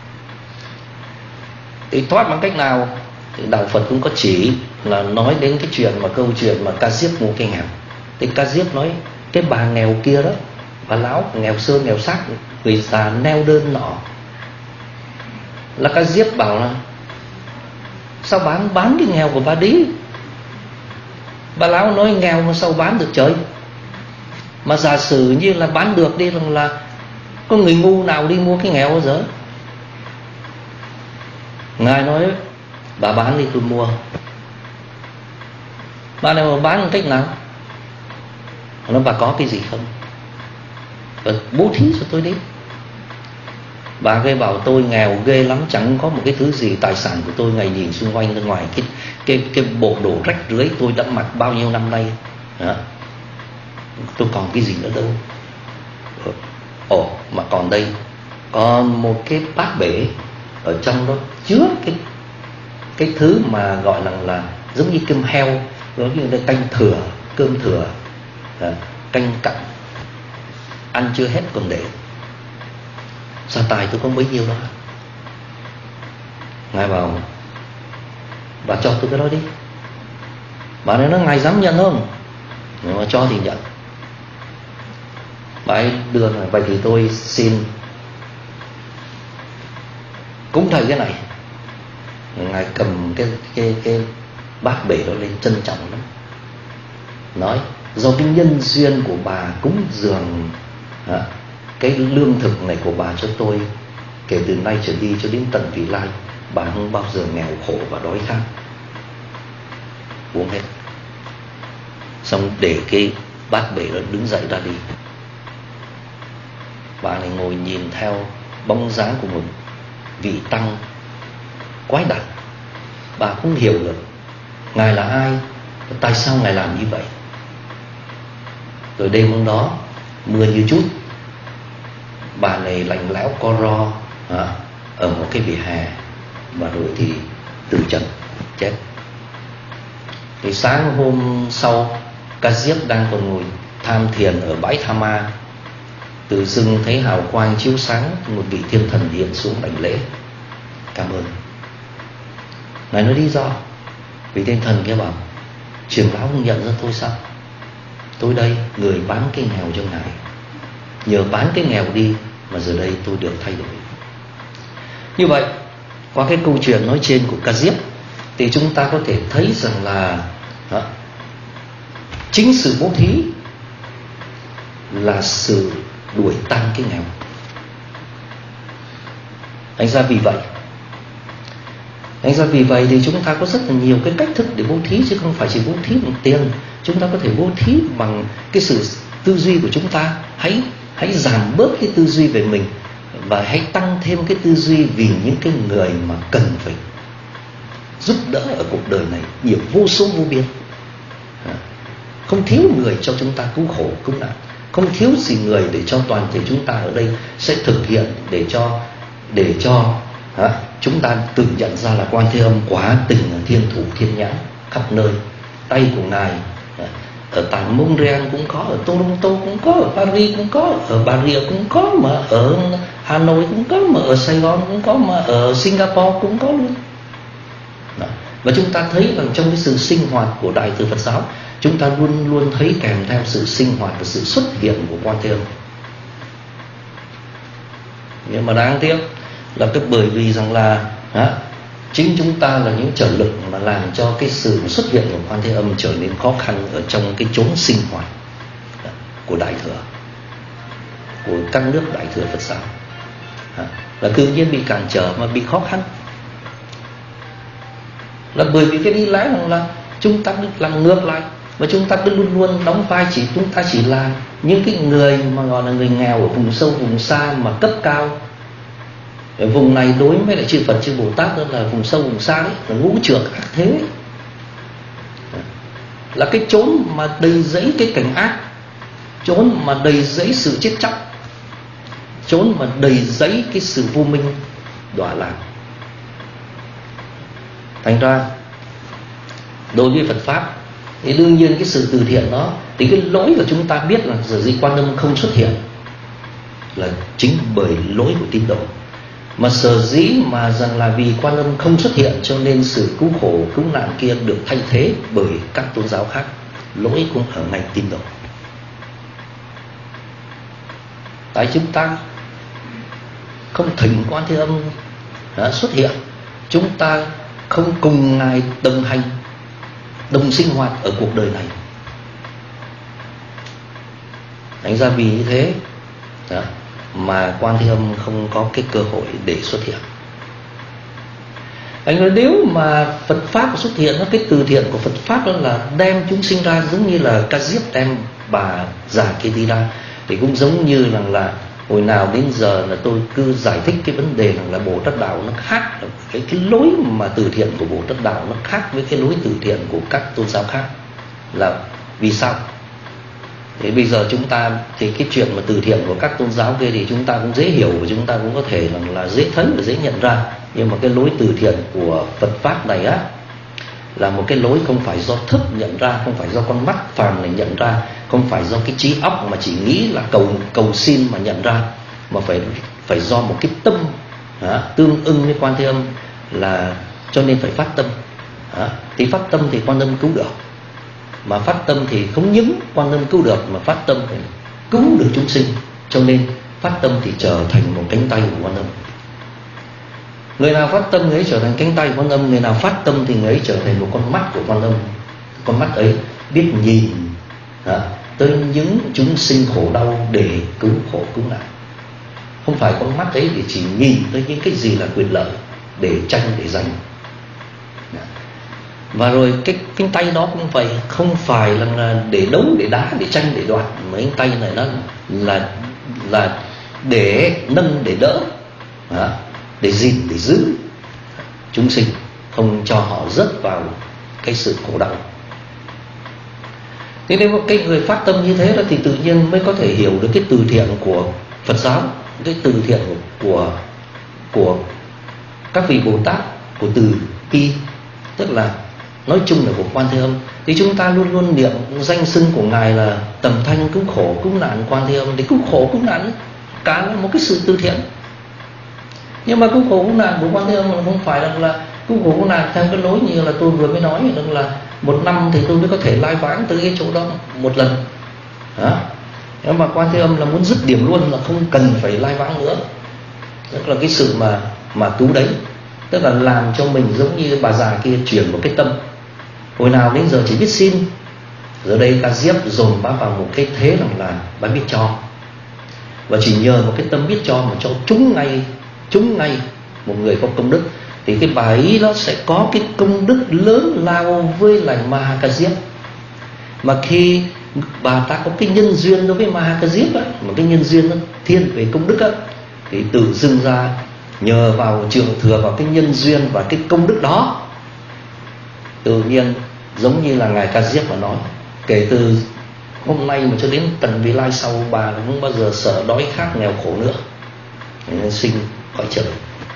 Thì thoát bằng cách nào? Thì Đạo Phật cũng có chỉ là nói đến cái chuyện mà câu chuyện mà Ca Diếp mua cây nghèo. Thì Ca Diếp nói cái bà nghèo kia đó, bà lão nghèo sơn nghèo xác, người già neo đơn nọ, là Ca Diếp bảo là sao bán bán cái nghèo của bà đi. Bà lão nói nghèo mà sao bán được trời. Mà giả sử như là bán được đi, rằng là có người ngu nào đi mua cái nghèo bao giờ. Ngài nói bà bán đi tôi mua. Bà này mà bán một cách nào? Nó bà có cái gì không? Bà bố thí cho tôi đi. Bà gây bảo tôi nghèo ghê lắm, chẳng có một cái thứ gì tài sản của tôi. Ngày nhìn xung quanh ra ngoài cái cái cái bộ đồ rách rưới tôi đã mặc bao nhiêu năm nay. Đó. Tôi còn cái gì nữa đâu. Ồ mà còn đây, còn một cái bát bể ở trong đó chứa cái cái thứ mà gọi là là giống như cơm heo, giống như là canh thừa, cơm thừa, à, canh cặn, ăn chưa hết còn để. Gia tài tôi có bấy nhiêu đó. Ngài bảo bà cho tôi cái đó đi. Bà nói nó ngài dám nhận không? Nếu mà cho thì nhận. Bà ấy đưa rồi, vậy thì tôi xin cúng thầy cái này. Ngài cầm cái cái cái bát bể đó lên trân trọng lắm, nói do cái nhân duyên của bà cúng dường à, cái lương thực này của bà cho tôi, kể từ nay trở đi cho đến tận vị lai, bà không bao giờ nghèo khổ và đói khát. Uống hết. Xong để cái bát bể đó đứng dậy ra đi. Bà này ngồi nhìn theo bóng dáng của một vị tăng quái đản. Bà không hiểu được ngài là ai, tại sao ngài làm như vậy. Rồi đêm hôm đó mưa như chút, bà này lạnh lẽo co ro à, ở một cái vỉa hè, và rồi thì tự chân chết. Thì sáng hôm sau, Ca Diếp đang còn ngồi tham thiền ở bãi Tha Ma, tự dưng thấy hào quang chiếu sáng, một vị thiên thần hiện xuống đảnh lễ cảm ơn. Ngài nói lý do. Vị thiên thần kia bảo trưởng lão không nhận ra tôi sao? Tôi đây, người bán cái nghèo cho ngài. Nhờ bán cái nghèo đi mà giờ đây tôi được thay đổi. Như vậy, qua cái câu chuyện nói trên của Ca Diếp thì chúng ta có thể thấy rằng là đó, chính sự bố thí là sự đuổi tan cái nghèo. Thành ra vì vậy Thành ra vì vậy thì chúng ta có rất là nhiều cái cách thức để bố thí, chứ không phải chỉ bố thí bằng tiền. Chúng ta có thể bố thí bằng cái sự tư duy của chúng ta. Hãy hãy giảm bớt cái tư duy về mình và hãy tăng thêm cái tư duy vì những cái người mà cần phải giúp đỡ ở cuộc đời này nhiều vô số vô biên. Không thiếu người cho chúng ta cứu khổ cứu nạn, không thiếu gì người để cho toàn thể chúng ta ở đây sẽ thực hiện để cho để cho hả, chúng ta tự nhận ra là Quan Thế Âm quả tình là thiên thủ thiên nhãn khắp nơi. Tay của ngài ở tại Montreal cũng có, ở Toronto cũng có, ở Paris cũng có, ở Bà Rịa cũng có, mà ở Hà Nội cũng có, mà ở Sài Gòn cũng có, mà ở Singapore cũng có luôn. Đó. Và chúng ta thấy rằng trong cái sự sinh hoạt của Đại Thừa Phật giáo, chúng ta luôn luôn thấy kèm theo sự sinh hoạt và sự xuất hiện của Quan Thế Âm. Nhưng mà đáng tiếc là cái bởi vì rằng là hả, chính chúng ta là những trở lực mà làm cho cái sự xuất hiện của Quan Thế Âm trở nên khó khăn ở trong cái chốn sinh hoạt của Đại Thừa, của các nước Đại Thừa Phật giáo. Là tự nhiên bị cản trở mà bị khó khăn, là bởi vì cái lý lẽ rằng là chúng ta làm ngược lại, và chúng ta cứ luôn luôn đóng vai chỉ chúng ta chỉ là những cái người mà gọi là người nghèo ở vùng sâu vùng xa mà cấp cao. Ở vùng này đối với lại chư Phật chư Bồ Tát đó là vùng sâu vùng xa đấy, là ngũ trược ác thế ấy. Là cái chốn mà đầy rẫy cái cảnh ác, chốn mà đầy rẫy sự chết chóc. chốn mà đầy giấy cái sự vô minh đọa lạc. Thành ra đối với Phật pháp thì đương nhiên cái sự từ thiện đó, thì cái lỗi của chúng ta biết là giờ gì Quan Âm không xuất hiện là chính bởi lỗi của tín đồ. Mà sở dĩ mà rằng là vì Quan Âm không xuất hiện cho nên sự cứu khổ cứu nạn kia được thay thế bởi các tôn giáo khác. Lỗi cũng ở ngay tín đồ. Tại chúng ta không thỉnh Quan Thế Âm đã xuất hiện, chúng ta không cùng Ngài đồng hành, đồng sinh hoạt ở cuộc đời này. Thành ra vì như thế đó, mà Quan Thế Âm không có cái cơ hội để xuất hiện. Anh nói nếu mà Phật pháp xuất hiện, cái từ thiện của Phật pháp đó là đem chúng sinh ra, giống như là Ca Diếp đem bà già kia đi ra, thì cũng giống như rằng là hồi nào đến giờ là tôi cứ giải thích cái vấn đề rằng là Bồ Tát đạo nó khác, cái cái lối mà từ thiện của Bồ Tát đạo nó khác với cái lối từ thiện của các tôn giáo khác. Là vì sao? Thế bây giờ chúng ta thì cái chuyện mà từ thiện của các tôn giáo kia thì chúng ta cũng dễ hiểu và chúng ta cũng có thể là, là dễ thấy và dễ nhận ra. Nhưng mà cái lối từ thiện của Phật pháp này á là một cái lối không phải do thức nhận ra, không phải do con mắt phàm này nhận ra, không phải do cái trí óc mà chỉ nghĩ là cầu cầu xin mà nhận ra, mà phải phải do một cái tâm à, tương ưng với Quan Thế Âm, là cho nên phải phát tâm. À, thì phát tâm thì Quan Âm cứu được, mà phát tâm thì không những Quan Âm cứu được mà phát tâm phải cứu được chúng sinh, cho nên phát tâm thì trở thành một cánh tay của Quan Âm. Người nào phát tâm người ấy trở thành cánh tay của Quan Âm, người nào phát tâm thì người ấy trở thành một con mắt của Quan Âm. Con mắt ấy biết nhìn à, tới những chúng sinh khổ đau để cứu khổ cứu nạn. Không phải con mắt ấy để chỉ nhìn tới những cái gì là quyền lợi để tranh để giành. Và rồi cái cánh tay đó cũng vậy, không phải là để đấu để đá để tranh để đoạt, mà cánh tay này nó là là để nâng để đỡ à, để gìn để giữ chúng sinh, không cho họ rớt vào cái sự khổ đau. Thế nên một cái người phát tâm như thế đó thì tự nhiên mới có thể hiểu được cái từ thiện của Phật giáo, cái từ thiện của của các vị Bồ Tát, của từ bi, tức là nói chung là của Quan Thế Âm. Thì chúng ta luôn luôn niệm danh xưng của Ngài là tầm thanh cứu khổ cứu nạn Quan Thế Âm, để cứu khổ cứu nạn cả là một cái sự từ thiện. Nhưng mà cứu khổ cứu nạn của Quan Thế Âm không phải là, là cứu khổ cứu nạn theo cái lối như là tôi vừa mới nói, rằng là một năm thì tôi mới có thể lai vãng tới cái chỗ đó một lần. Đó. Nhưng mà Quan Thế Âm là muốn dứt điểm luôn, là không cần phải lai vãng nữa. Tức là cái sự mà mà cứu đấy, tức là làm cho mình giống như bà già kia chuyển một cái tâm. Hồi nào đến giờ chỉ biết xin, giờ đây Ca Diếp dồn bà vào một cái thế rằng là bà biết cho, và chỉ nhờ một cái tâm biết cho mà cho trúng ngay trúng ngay một người có công đức, thì cái bà ấy nó sẽ có cái công đức lớn lao với lại Ma Ca Diếp. Mà khi bà ta có cái nhân duyên đối với Ma Ca Diếp á, mà cái nhân duyên nó thiên về công đức á, thì tự dưng ra nhờ vào trường thừa vào cái nhân duyên và cái công đức đó, tự nhiên giống như là Ngài Ca Diếp mà nói, kể từ hôm nay mà cho đến tận vị lai sau, bà không bao giờ sợ đói khát nghèo khổ nữa, nên sinh khỏi trời.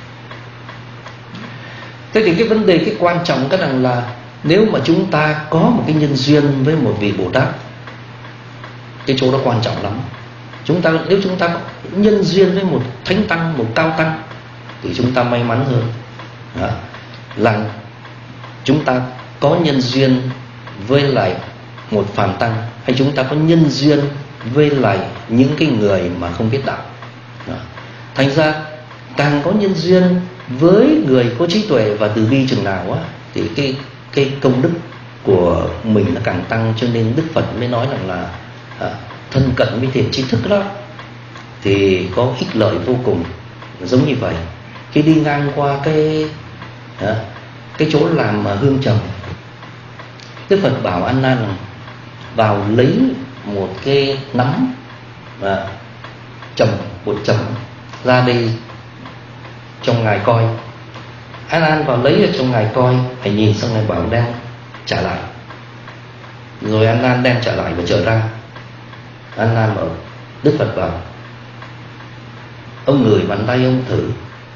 Thế thì cái vấn đề cái quan trọng cái rằng là nếu mà chúng ta có một cái nhân duyên với một vị Bồ Tát, cái chỗ đó quan trọng lắm. Chúng ta nếu chúng ta có nhân duyên với một thánh tăng, một cao tăng, thì chúng ta may mắn hơn. Đó. Là chúng ta có nhân duyên với lại một phàm tăng, hay chúng ta có nhân duyên với lại những cái người mà không biết đạo. Đó. Thành ra càng có nhân duyên với người có trí tuệ và từ bi chừng nào á, thì cái cái công đức của mình nó càng tăng. Cho nên Đức Phật mới nói rằng là à, thân cận với thiện tri thức đó thì có ích lợi vô cùng. Giống như vậy, khi đi ngang qua cái à, cái chỗ làm hương trầm, Đức Phật bảo An Nan là vào lấy một cái nắm và trầm một trầm ra đây cho Ngài coi. An Nan vào lấy ở cho Ngài coi, Ngài nhìn xong Ngài bảo đem trả lại. Rồi An Nan đem trả lại và trở ra. An Nan bảo, Đức Phật bảo Ông ngửi bàn tay ông thử,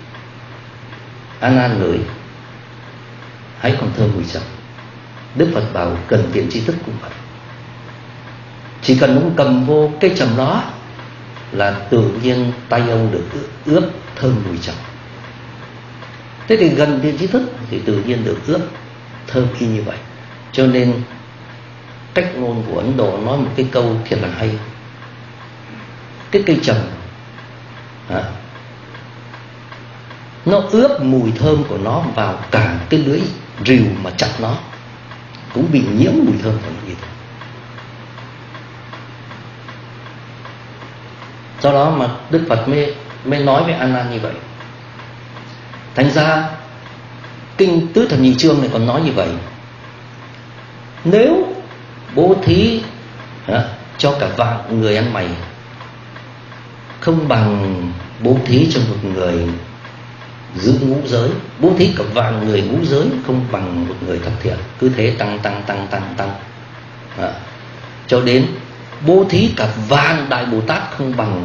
A Nan ngửi, hãy còn thơm mùi trầm. Đức Phật bảo cần thiện tri thức cũng vậy. Chỉ cần ông cầm vô cây trầm đó là tự nhiên tay ông được ướp thơm mùi trầm. Thế thì gần thiện tri thức thì tự nhiên được ướp thơm y như vậy. Cho nên cách ngôn của Ấn Độ nói một cái câu thiệt là hay. Cái cây trầm à, nó ướp mùi thơm của nó vào cả cái lưỡi rìu mà chặt nó cũng bị nhiễm mùi thơm của nó như thế. Do đó mà Đức Phật mới, mới nói với A Nan như vậy. Thành ra kinh Tứ Thập Nhị Chương này còn nói như vậy: nếu bố thí à, cho cả vạn người ăn mày không bằng bố thí cho một người giữ ngũ giới, bố thí cả vạn người ngũ giới không bằng một người thập thiện. Cứ thế tăng tăng tăng tăng tăng à, cho đến bố thí cả vạn đại Bồ Tát không bằng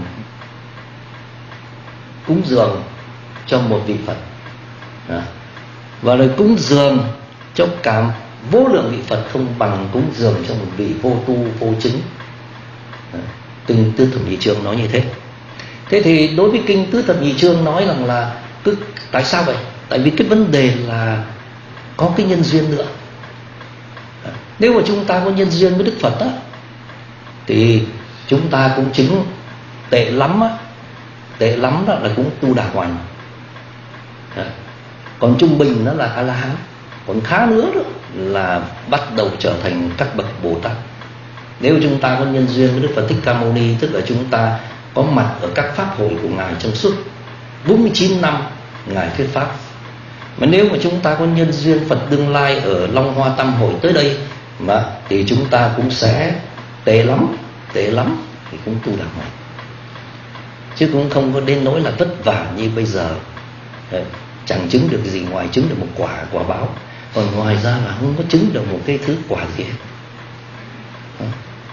cúng dường cho một vị Phật à, và lời cúng dường cho cả vô lượng vị Phật không bằng cúng dường cho một vị vô tu vô chứng. à, Kinh Tứ Thập Nhị Chương nói như thế. Thế thì đối với kinh Tứ Thập Nhị Chương nói rằng là cứ tại sao vậy? Tại vì cái vấn đề là có cái nhân duyên nữa. à, Nếu mà chúng ta có nhân duyên với Đức Phật á, thì chúng ta cũng chứng tệ lắm á, tệ lắm đó là cũng tu đà hoàn. à, Còn trung bình nó là A-la-hán. Còn khá nữa đó là bắt đầu trở thành các bậc Bồ Tát. Nếu chúng ta có nhân duyên với Đức Phật Thích Ca Mâu Ni, tức là chúng ta có mặt ở các pháp hội của Ngài trong suốt bốn mươi chín năm Ngài thuyết pháp. Mà nếu mà chúng ta có nhân duyên Phật Đương Lai ở Long Hoa Tam Hội tới đây mà thì chúng ta cũng sẽ tệ lắm, tệ lắm thì cũng tu đà hoàn, chứ cũng không có đến nỗi là vất vả như bây giờ. Đấy, chẳng chứng được gì ngoài chứng được một quả quả báo, còn ngoài ra là không có chứng được một cái thứ quả gì hết. Đấy.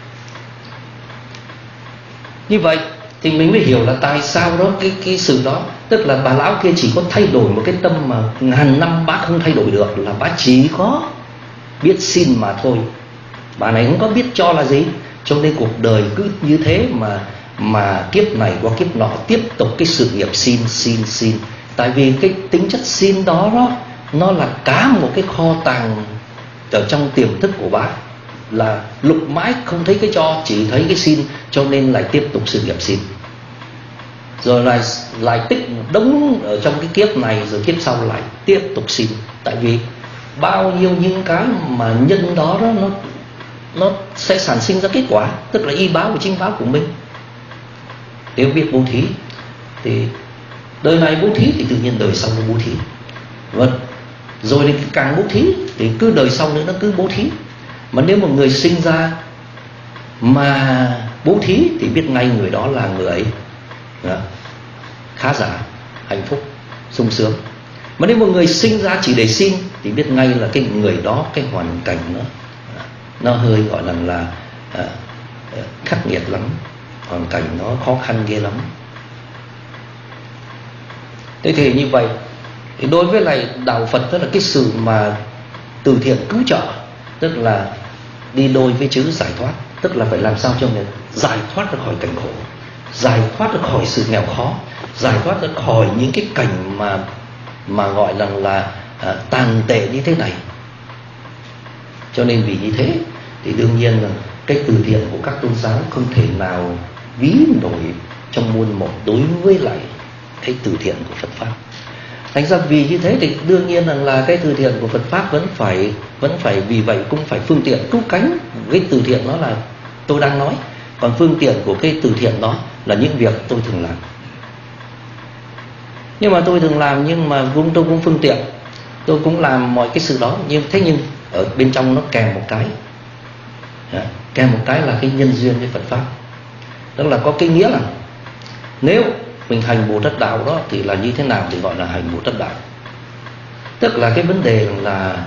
Như vậy thì mình mới hiểu là tại sao đó cái cái sự đó, tức là bà lão kia chỉ có thay đổi một cái tâm mà ngàn năm bác không thay đổi được, là bác chỉ có biết xin mà thôi. Bà này không có biết cho là gì, cho nên cuộc đời cứ như thế mà mà kiếp này qua kiếp nọ tiếp tục cái sự nghiệp xin xin xin. Tại vì cái tính chất xin đó đó nó là cả một cái kho tàng ở trong tiềm thức của bác, là lục mãi không thấy cái cho, chỉ thấy cái xin, cho nên lại tiếp tục sự nghiệp xin, rồi lại lại tích một đống ở trong cái kiếp này, rồi kiếp sau lại tiếp tục xin. Tại vì bao nhiêu những cái mà nhân đó đó nó nó sẽ sản sinh ra kết quả, tức là y báo và chính báo của mình. Nếu biết bố thí thì đời này bố thí thì tự nhiên đời sau nó bố thí, vâng. Rồi thì càng bố thí thì cứ đời sau nữa nó cứ bố thí. Mà nếu một người sinh ra mà bố thí thì biết ngay người đó là người đó, khá giả, hạnh phúc, sung sướng. Mà nếu một người sinh ra chỉ để xin thì biết ngay là cái người đó, cái hoàn cảnh nó nó hơi gọi là là à, khắc nghiệt lắm, hoàn cảnh nó khó khăn ghê lắm. Thế thì như vậy thì đối với lại đạo Phật, tức là cái sự mà từ thiện cứu trợ, tức là đi đôi với chữ giải thoát, tức là phải làm sao cho người giải thoát ra khỏi cảnh khổ, giải thoát ra khỏi sự nghèo khó, giải thoát ra khỏi những cái cảnh mà mà gọi là là à, tàn tệ như thế này. Cho nên vì như thế thì đương nhiên là cái từ thiện của các tôn giáo không thể nào ví nổi trong muôn một đối với lại cái từ thiện của Phật pháp. Thành ra vì như thế thì đương nhiên rằng là cái từ thiện của Phật pháp vẫn phải vẫn phải vì vậy cũng phải phương tiện cứu cánh. Cái từ thiện đó là tôi đang nói, còn phương tiện của cái từ thiện đó là những việc tôi thường làm. Nhưng mà tôi thường làm nhưng mà cũng tôi cũng phương tiện, tôi cũng làm mọi cái sự đó, nhưng thế nhưng ở bên trong nó kèm một cái, kèm một cái là cái nhân duyên với Phật pháp. Tức là có cái nghĩa là nếu mình hành Bồ Tát đạo đó thì là như thế nào thì gọi là hành Bồ Tát đạo. Tức là cái vấn đề là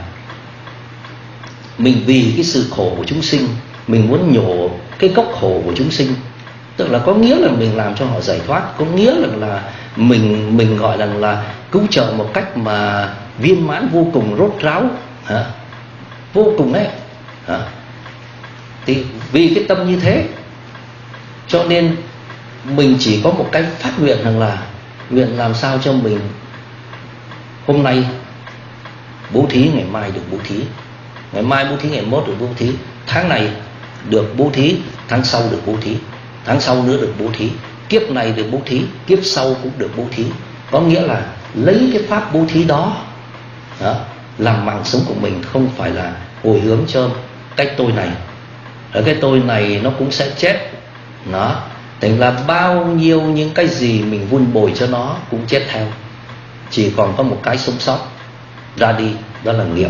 mình vì cái sự khổ của chúng sinh, mình muốn nhổ cái gốc khổ của chúng sinh Tức là có nghĩa là mình làm cho họ giải thoát, có nghĩa là, là mình mình gọi là là cứu trợ một cách mà viên mãn, vô cùng rốt ráo, hả? Vô cùng ấy, hả? Thì vì cái tâm như thế cho nên mình chỉ có một cái phát nguyện rằng là nguyện làm sao cho mình hôm nay bố thí, ngày mai được bố thí, ngày mai bố thí, ngày mốt được bố thí, tháng này được bố thí, tháng sau được bố thí, tháng sau nữa được bố thí, kiếp này được bố thí, kiếp sau cũng được bố thí. Có nghĩa là lấy cái pháp bố thí đó, đó làm mạng sống của mình, không phải là hồi hướng cho cái tôi này. Ở cái tôi này nó cũng sẽ chết. Đó, thành là bao nhiêu những cái gì mình vun bồi cho nó cũng chết theo. Chỉ còn có một cái sống sót ra đi, đó là nghiệp.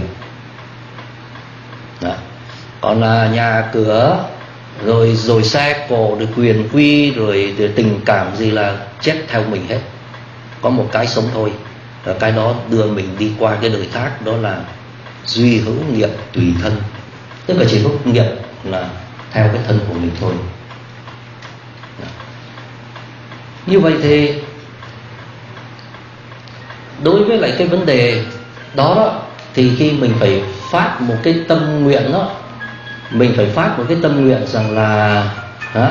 Đó. Còn là nhà cửa, rồi rồi xe cộ, rồi quyền uy, rồi, rồi tình cảm gì là chết theo mình hết. Có một cái sống thôi, và cái đó đưa mình đi qua cái đời khác, đó là duy hữu nghiệp tùy thân. Tức là chỉ có nghiệp là theo cái thân của mình thôi. Đó. Như vậy thì đối với lại cái vấn đề đó, đó thì khi mình phải phát một cái tâm nguyện đó, mình phải phát một cái tâm nguyện rằng là đó,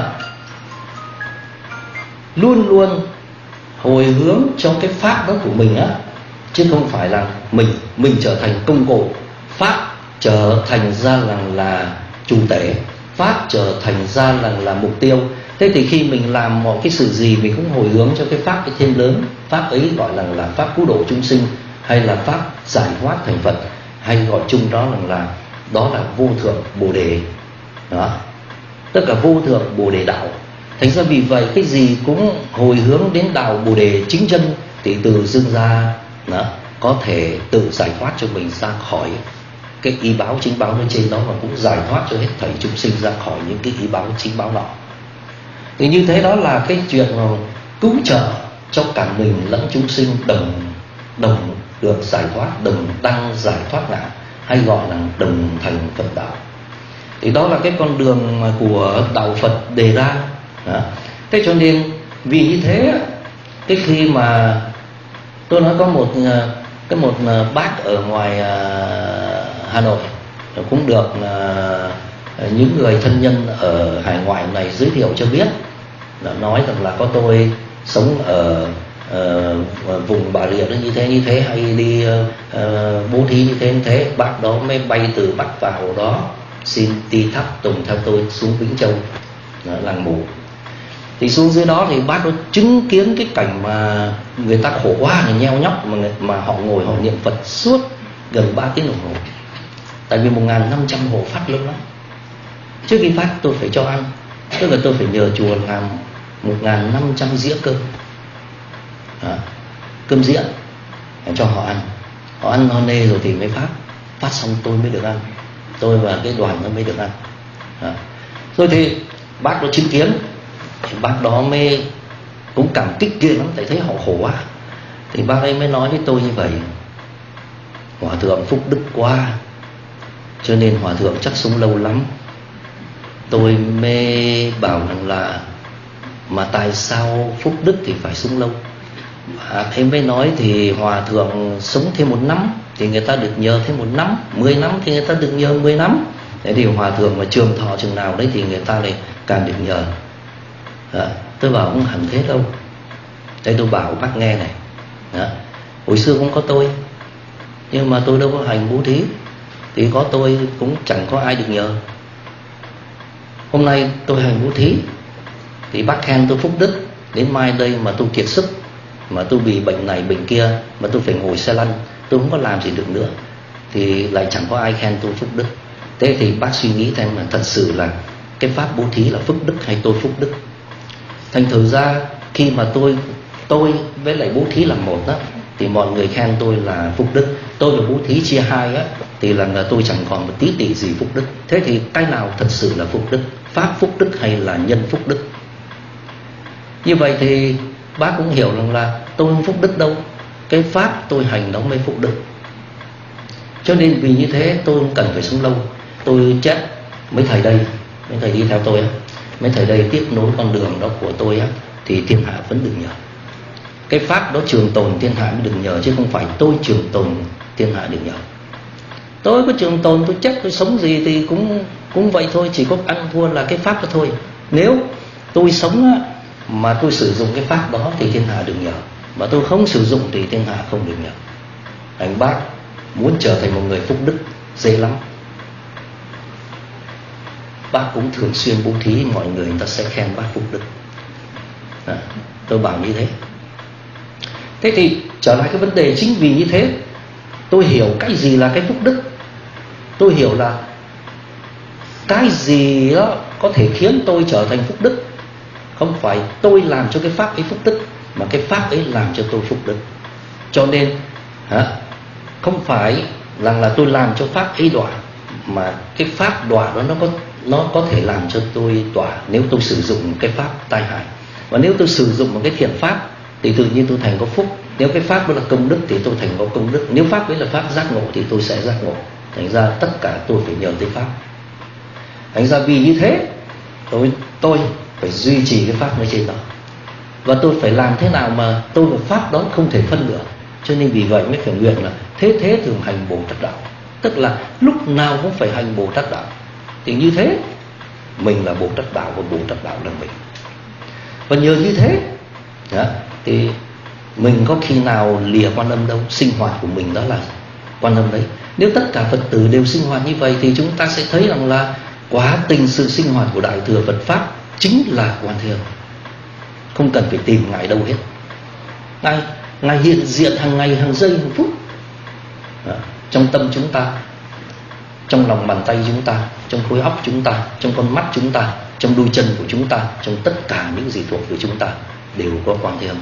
luôn luôn hồi hướng cho cái pháp đó của mình á, chứ không phải là mình mình trở thành công cụ, pháp trở thành ra là là chủ thể, pháp trở thành ra là là mục tiêu. Thế thì khi mình làm một cái sự gì mình cũng hồi hướng cho cái pháp cái thêm lớn. Pháp ấy gọi là là pháp cứu độ chúng sinh, hay là pháp giải thoát thành Phật, hay gọi chung đó là là đó là vô thượng bồ đề. Đó, tất cả vô thượng bồ đề đạo. Thành ra vì vậy cái gì cũng hồi hướng đến đạo bồ đề chính chân, thì từ dưng ra đó, có thể tự giải thoát cho mình ra khỏi cái y báo chính báo bên trên đó, và cũng giải thoát cho hết thảy chúng sinh ra khỏi những cái y báo chính báo nọ. Thì như thế đó là cái chuyện mà cứu trợ cho cả mình lẫn chúng sinh đồng đồng được giải thoát, đồng đăng giải thoát ngã, hay gọi là đồng thành Phật đạo. Thì đó là cái con đường của đạo Phật đề ra. Đó. Thế cho nên vì như thế, cái khi mà tôi nói có một cái một bác ở ngoài Hà Nội cũng được những người thân nhân ở hải ngoại này giới thiệu cho biết, nói rằng là có tôi sống ở uh, vùng Bà Rịa như thế như thế, hay đi uh, bố thí như thế như thế. Bác đó mới bay từ Bắc vào đó xin đi thắp tùng theo tôi xuống Vĩnh Châu, làng Mù. Thì xuống dưới đó thì bác đó chứng kiến cái cảnh mà người ta khổ quá, người nheo nhóc mà, mà họ ngồi họ niệm Phật suốt gần ba tiếng đồng hồ. Tại vì một nghìn năm trăm hộ phát lớn lắm. Trước khi phát tôi phải cho ăn, tức là tôi phải nhờ chùa làm một nghìn năm trăm dĩa cơm, à, cơm diễn để cho họ ăn. Họ ăn no nê rồi thì mới phát. Phát xong tôi mới được ăn, tôi và cái đoàn nó mới được ăn. À. Rồi thì bác đó chứng kiến, thì bác đó mới cũng cảm kích ghê lắm, tại thấy họ khổ quá. Thì bác ấy mới nói với tôi như vậy: Hòa thượng phúc đức quá, cho nên Hòa thượng chắc sống lâu lắm. Tôi mới bảo rằng là mà tại sao phúc đức thì phải sống lâu? À, em mới nói thì Hòa thượng sống thêm một năm thì người ta được nhờ thêm một năm, mười năm thì người ta được nhờ mười năm. Thế thì Hòa thượng mà trường thọ chừng nào đấy thì người ta lại càng được nhờ. À, tôi bảo không hẳn thế đâu. Thế tôi bảo bác nghe này, đó, hồi xưa cũng có tôi, nhưng mà tôi đâu có hành bố thí, thì có tôi cũng chẳng có ai được nhờ. Hôm nay tôi hành bố thí thì bác khen tôi phúc đức, đến mai đây mà tôi kiệt sức, mà tôi bị bệnh này bệnh kia, mà tôi phải ngồi xe lăn, tôi không có làm gì được nữa, thì lại chẳng có ai khen tôi phúc đức. Thế thì bác suy nghĩ thêm là thật sự là cái pháp bố thí là phúc đức hay tôi phúc đức? Thành thử ra khi mà tôi tôi với lại bố thí là một đó, thì mọi người khen tôi là phúc đức. Tôi và bố thí chia hai á, thì là, là tôi chẳng còn một tí tỉ gì phúc đức. Thế thì cái nào thật sự là phúc đức? Pháp phúc đức hay là nhân phúc đức? Như vậy thì bác cũng hiểu rằng là tôi không phúc đức đâu, cái pháp tôi hành nó mới phúc đức. Cho nên vì như thế tôi không cần phải sống lâu, tôi chết mấy thầy đây, mấy thầy đi theo tôi á, mấy thầy đây tiếp nối con đường đó của tôi á, thì thiên hạ vẫn đừng nhờ. Cái pháp đó trường tồn thiên hạ mới đừng nhờ, chứ không phải tôi trường tồn thiên hạ đừng nhờ. Tôi có trường tồn, tôi chết tôi sống gì thì cũng cũng vậy thôi, chỉ có ăn thua là cái pháp đó thôi. Nếu tôi sống á, mà tôi sử dụng cái pháp đó thì thiên hạ đừng nhờ, mà tôi không sử dụng thì thiên hạ không đừng nhờ. Anh bác muốn trở thành một người phúc đức dễ lắm. Bác cũng thường xuyên bố thí, mọi người người ta sẽ khen bác phúc đức. À, tôi bảo như thế. Thế thì trở lại cái vấn đề, chính vì như thế tôi hiểu cái gì là cái phúc đức. Tôi hiểu là cái gì đó có thể khiến tôi trở thành phúc đức. Không phải tôi làm cho cái pháp ấy phúc đức, mà cái pháp ấy làm cho tôi phúc đức. Cho nên hả, không phải rằng là tôi làm cho pháp ấy đọa, mà cái pháp đọa đó nó có nó có thể làm cho tôi đọa nếu tôi sử dụng cái pháp tai hại. Và nếu tôi sử dụng một cái thiện pháp thì tự nhiên tôi thành có phúc. Nếu cái pháp đó là công đức thì tôi thành có công đức. Nếu pháp ấy là pháp giác ngộ thì tôi sẽ giác ngộ. Thành ra tất cả tôi phải nhờ tới pháp. Thành ra vì như thế tôi, tôi phải duy trì cái pháp nơi trên đó. Và tôi phải làm thế nào mà tôi và pháp đó không thể phân được. Cho nên vì vậy mới phải nguyện là thế thế thường hành Bồ Tát đạo. Tức là lúc nào cũng phải hành Bồ Tát đạo. Thì như thế mình là Bồ Tát đạo và Bồ Tát đạo là mình. Và nhờ như thế đó, thì mình có khi nào lìa Quan Âm đâu. Sinh hoạt của mình đó là Quan Âm đấy. Nếu tất cả Phật tử đều sinh hoạt như vậy thì chúng ta sẽ thấy rằng là quá tình sự sinh hoạt của Đại Thừa Phật Pháp chính là Quan Thế Âm. Không cần phải tìm Ngài đâu hết. Ngài, Ngài hiện diện hàng ngày, hàng giây, hàng phút đó, trong tâm chúng ta, trong lòng bàn tay chúng ta, trong khối óc chúng ta, trong con mắt chúng ta, trong đôi chân của chúng ta, trong tất cả những gì thuộc về chúng ta đều có Quan Thế Âm.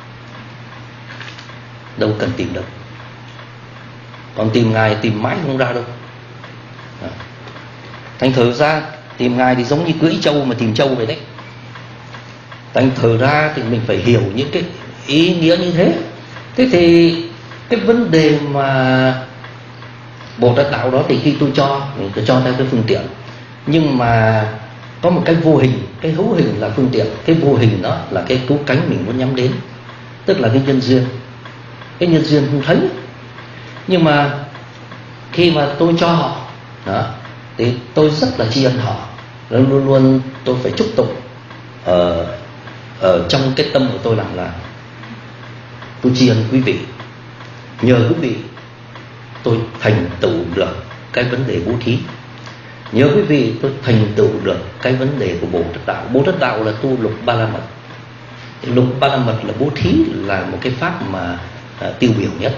Đâu cần tìm đâu. Còn tìm Ngài tìm mãi không ra đâu. Đó. Thành thử ra tìm Ngài thì giống như cưỡi trâu mà tìm trâu vậy đấy. Thành thử ra thì mình phải hiểu những cái ý nghĩa như thế. Thế thì cái vấn đề mà Bồ Tát đạo đó thì khi tôi cho, mình tôi cho theo cái phương tiện. Nhưng mà có một cái vô hình, cái hữu hình là phương tiện. Cái vô hình đó là cái cứu cánh mình muốn nhắm đến. Tức là cái nhân duyên. Cái nhân duyên không thấy. Nhưng mà khi mà tôi cho họ đó, thì tôi rất là tri ân họ. Luôn luôn tôi phải chúc tụng ở, ở trong cái tâm của tôi rằng là tôi tri ân quý vị. Nhờ quý vị tôi thành tựu được cái vấn đề bố thí. Nhờ quý vị tôi thành tựu được cái vấn đề của Bồ Tát đạo. Bồ Tát đạo là tu lục ba la mật. Lục ba la mật là bố thí, là một cái pháp mà à, tiêu biểu nhất.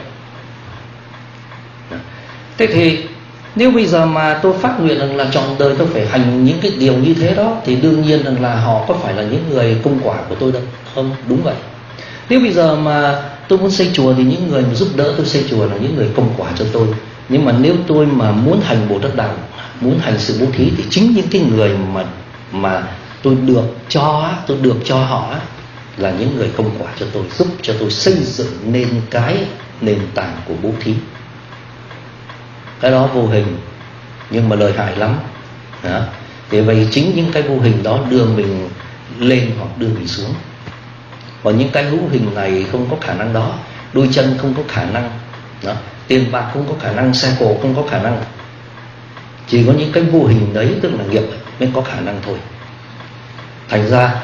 Thế thì nếu bây giờ mà tôi phát nguyện rằng là trọn đời tôi phải hành những cái điều như thế đó, thì đương nhiên rằng là họ có phải là những người công quả của tôi đâu. Không, đúng vậy. Nếu bây giờ mà tôi muốn xây chùa thì những người mà giúp đỡ tôi xây chùa là những người công quả cho tôi. Nhưng mà nếu tôi mà muốn hành Bồ Tát đạo, muốn hành sự bố thí, thì chính những cái người mà mà tôi được cho, tôi được cho họ là những người công quả cho tôi, giúp cho tôi xây dựng nên cái nền tảng của bố thí. Cái đó vô hình nhưng mà lợi hại lắm đó. Thì vậy chính những cái vô hình đó đưa mình lên hoặc đưa mình xuống. Còn những cái hữu hình này không có khả năng đó. Đôi chân không có khả năng đó. Tiền bạc không có khả năng, xe cộ không có khả năng. Chỉ có những cái vô hình đấy, tức là nghiệp mới có khả năng thôi. Thành ra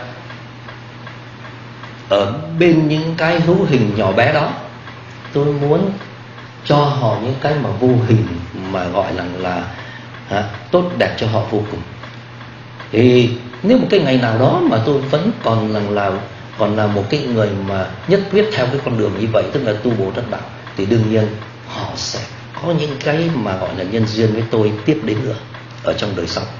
ở bên những cái hữu hình nhỏ bé đó, tôi muốn cho họ những cái mà vô hình, mà gọi là là à, tốt đẹp cho họ vô cùng. Thì nếu một cái ngày nào đó mà tôi vẫn còn là, là còn là một cái người mà nhất quyết theo cái con đường như vậy, tức là tu Bồ Tát đạo, thì đương nhiên họ sẽ có những cái mà gọi là nhân duyên với tôi tiếp đến nữa ở trong đời sau,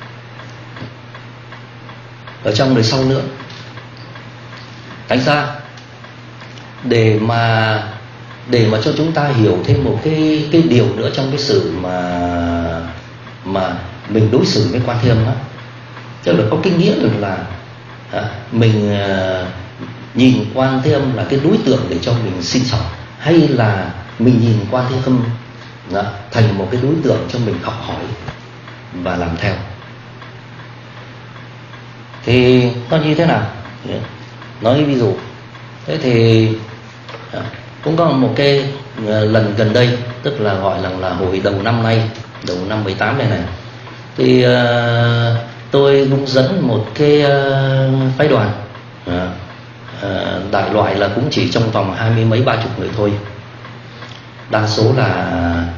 ở trong đời sau nữa. Thành ra để mà để mà cho chúng ta hiểu thêm một cái cái điều nữa trong cái sự mà mà mình đối xử với Quan Thế Âm á, tức là có cái nghĩa rằng là à, mình à, nhìn Quan Thế Âm là cái đối tượng để cho mình xin xỏ, hay là mình nhìn Quan Thế Âm đó, thành một cái đối tượng cho mình học hỏi và làm theo. Thì nó như thế nào? Nói ví dụ. Thế thì cũng có một cái lần gần đây, tức là gọi là, là hồi đầu năm nay, đầu năm mười tám này này, thì uh, tôi cũng dẫn một cái uh, phái đoàn, uh, uh, đại loại là cũng chỉ trong vòng hai mươi mấy ba chục người thôi, đa số là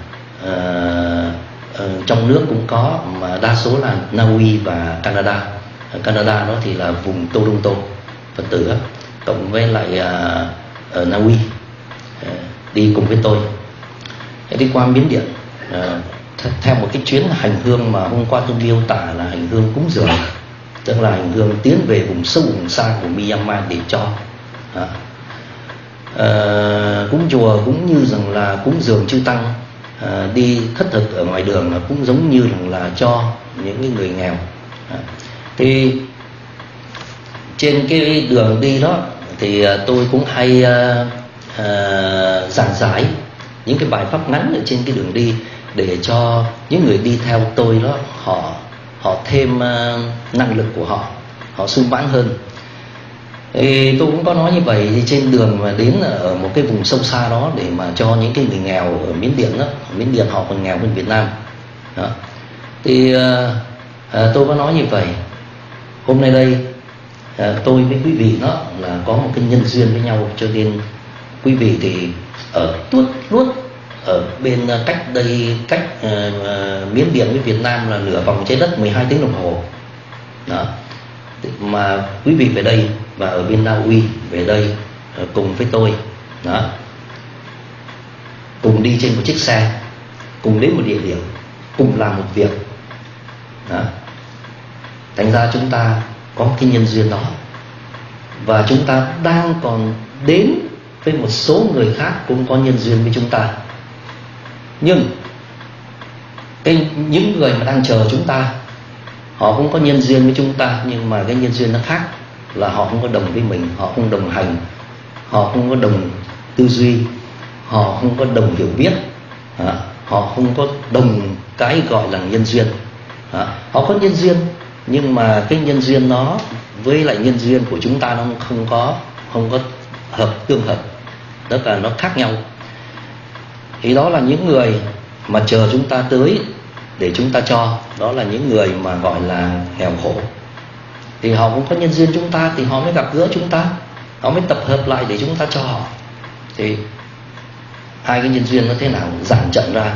uh, uh, trong nước cũng có, mà đa số là Na Uy và Canada. Ở Canada đó thì là vùng Toronto Phật tử đó, cộng với lại uh, ở Na Uy uh, đi cùng với tôi đi qua Miến Điện, uh, th theo một cái chuyến hành hương mà hôm qua tôi miêu tả là hành hương cúng dường, tức là hành hương tiến về vùng sâu vùng xa của Myanmar để cho uh, uh, cúng chùa cũng như rằng là cúng dường chư tăng, uh, đi khất thực ở ngoài đường là cũng giống như rằng là cho những cái người nghèo. Uh, thì trên cái đường đi đó thì tôi cũng hay uh, uh, giảng giải những cái bài pháp ngắn ở trên cái đường đi để cho những người đi theo tôi đó họ họ thêm uh, năng lực của họ, họ sung mãn hơn. Thì tôi cũng có nói như vậy, thì trên đường mà đến ở một cái vùng sâu xa đó để mà cho những cái người nghèo ở Miến Điện đó, ở Miến Điện họ còn nghèo hơn Việt Nam đó. Thì uh, uh, tôi có nói như vậy. Hôm nay đây à, tôi với quý vị đó là có một cái nhân duyên với nhau, cho nên quý vị thì ở tuốt luốt ở bên cách đây cách uh, uh, Miến Điện với Việt Nam là nửa vòng trái đất mười hai tiếng đồng hồ đó, mà quý vị về đây và ở bên Na Uy về đây uh, cùng với tôi đó, cùng đi trên một chiếc xe, cùng đến một địa điểm, cùng làm một việc đó. Thành ra chúng ta có cái nhân duyên đó, và chúng ta đang còn đến với một số người khác cũng có nhân duyên với chúng ta. Nhưng cái, những người mà đang chờ chúng ta, họ cũng có nhân duyên với chúng ta, nhưng mà cái nhân duyên nó khác, là họ không có đồng với mình, họ không đồng hành, họ không có đồng tư duy, họ không có đồng hiểu biết, họ không có đồng cái gọi là nhân duyên. Họ có nhân duyên, nhưng mà cái nhân duyên nó với lại nhân duyên của chúng ta nó không có không có hợp tương hợp, tức là nó khác nhau. Thì đó là những người mà chờ chúng ta tới để chúng ta cho, đó là những người mà gọi là nghèo khổ. Thì họ cũng có nhân duyên chúng ta, thì họ mới gặp gỡ chúng ta, họ mới tập hợp lại để chúng ta cho họ. Thì hai cái nhân duyên nó thế nào giản trận ra,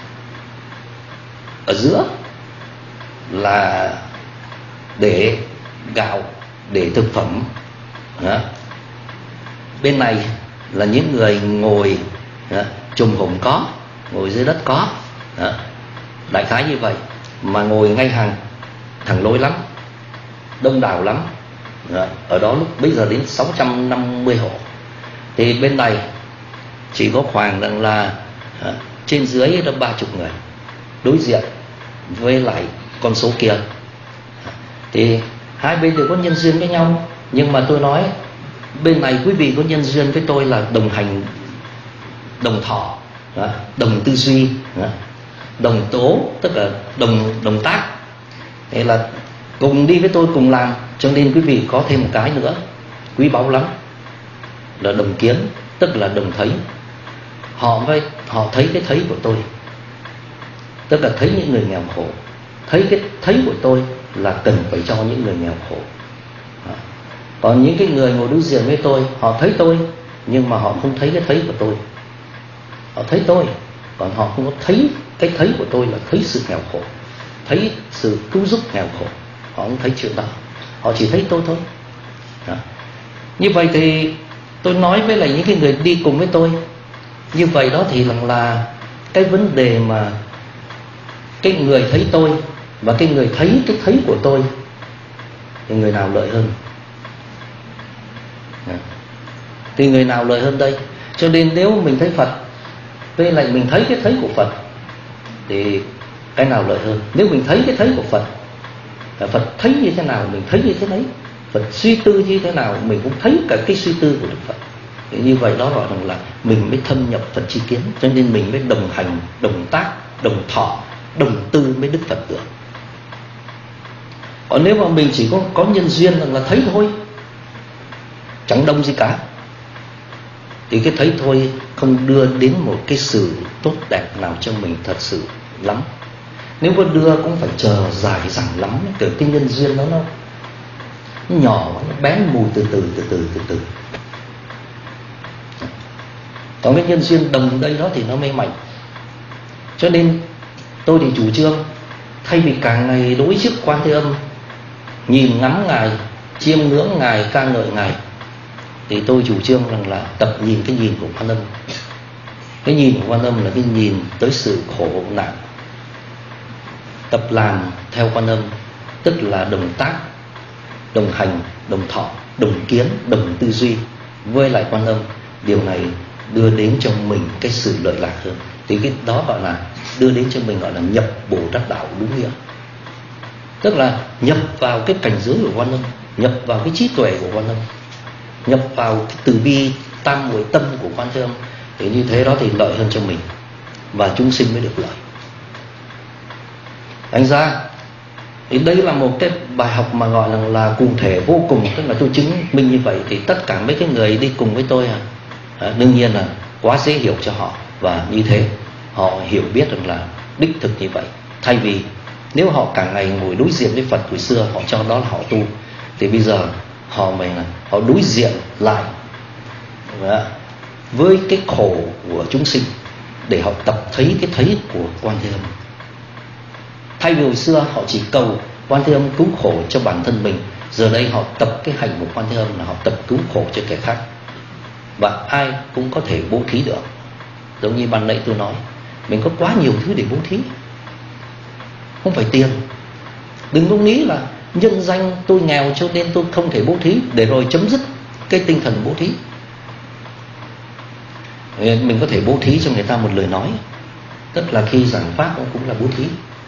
ở giữa là để gạo, để thực phẩm đó. Bên này là những người ngồi đó, chùm hổm có, ngồi dưới đất có đó. Đại khái như vậy, mà ngồi ngay hàng thẳng lối lắm, đông đảo lắm đó. Ở đó lúc bây giờ đến sáu trăm năm mươi hộ. Thì bên này chỉ có khoảng rằng là đó, trên dưới là ba chục người đối diện với lại con số kia. Thì hai bên đều có nhân duyên với nhau, nhưng mà tôi nói bên này quý vị có nhân duyên với tôi là đồng hành, đồng thọ, đồng tư duy, đồng tố, tức là đồng đồng tác. Thế là cùng đi với tôi, cùng làm, cho nên quý vị có thêm một cái nữa quý báu lắm, là đồng kiến, tức là đồng thấy. Họ với họ thấy cái thấy của tôi, tức là thấy những người nghèo khổ, thấy cái thấy của tôi là cần phải cho những người nghèo khổ. Còn những cái người ngồi đối diện với tôi, họ thấy tôi nhưng mà họ không thấy cái thấy của tôi. Họ thấy tôi, còn họ không có thấy cái thấy của tôi là thấy sự nghèo khổ, thấy sự cứu giúp nghèo khổ. Họ không thấy chuyện đó, họ chỉ thấy tôi thôi đó. Như vậy thì tôi nói với lại những cái người đi cùng với tôi như vậy đó, thì rằng là cái vấn đề mà cái người thấy tôi và cái người thấy cái thấy của tôi thì người nào lợi hơn? Thì người nào lợi hơn đây? Cho nên nếu mình thấy Phật với lại mình thấy cái thấy của Phật thì cái nào lợi hơn? Nếu mình thấy cái thấy của Phật, Phật thấy như thế nào mình thấy như thế đấy, Phật suy tư như thế nào mình cũng thấy cả cái suy tư của Đức Phật. Thì như vậy đó gọi là mình mới thâm nhập Phật chi kiến, cho nên mình mới đồng hành, đồng tác, đồng thọ, đồng tư với Đức Phật được. Còn nếu mà mình chỉ có có nhân duyên là thấy thôi, chẳng đông gì cả, thì cái thấy thôi không đưa đến một cái sự tốt đẹp nào cho mình thật sự lắm. Nếu có đưa cũng phải chờ dài dẳng lắm, từ cái nhân duyên đó nó, nó nhỏ, nó bén mùi từ từ từ từ từ từ. Còn cái nhân duyên đồng đây đó thì nó mới mạnh. Cho nên tôi thì chủ trương thay vì cả ngày đối trước Quan Thế Âm, nhìn ngắm Ngài, chiêm ngưỡng Ngài, ca ngợi Ngài, thì tôi chủ trương rằng là tập nhìn cái nhìn của Quan Âm. Cái nhìn của Quan Âm là cái nhìn tới sự khổ nạn. Tập làm theo Quan Âm, tức là đồng tác, đồng hành, đồng thọ, đồng kiến, đồng tư duy với lại Quan Âm. Điều này đưa đến cho mình cái sự lợi lạc hơn. Thì cái đó gọi là đưa đến cho mình gọi là nhập Bồ Tát đạo đúng nghĩa. Tức là nhập vào cái cảnh giới của Quan Âm, nhập vào cái trí tuệ của Quan Âm, nhập vào cái từ bi tam muội tâm của Quan Thế Âm. Thì như thế đó thì lợi hơn cho mình, và chúng sinh mới được lợi. Thành ra thì đây là một cái bài học mà gọi là, là cụ thể vô cùng. Tức là tôi chứng minh như vậy thì tất cả mấy cái người đi cùng với tôi à, à, đương nhiên là quá dễ hiểu cho họ. Và như thế họ hiểu biết rằng là đích thực như vậy. Thay vì nếu họ cả ngày ngồi đối diện với Phật hồi xưa, họ cho đó là họ tu, thì bây giờ họ mình là họ đối diện lại với cái khổ của chúng sinh, để họ tập thấy cái thấy của Quan Thế Âm. Thay vì hồi xưa họ chỉ cầu Quan Thế Âm cứu khổ cho bản thân mình, giờ đây họ tập cái hành của Quan Thế Âm là họ tập cứu khổ cho kẻ khác. Và ai cũng có thể bố thí được. Giống như ban nãy tôi nói, mình có quá nhiều thứ để bố thí, không phải tiền. Đừng có nghĩ là nhân danh tôi nghèo cho nên tôi không thể bố thí, để rồi chấm dứt cái tinh thần bố thí. Mình có thể bố thí cho người ta một lời nói, tức là khi giảng pháp cũng là bố thí.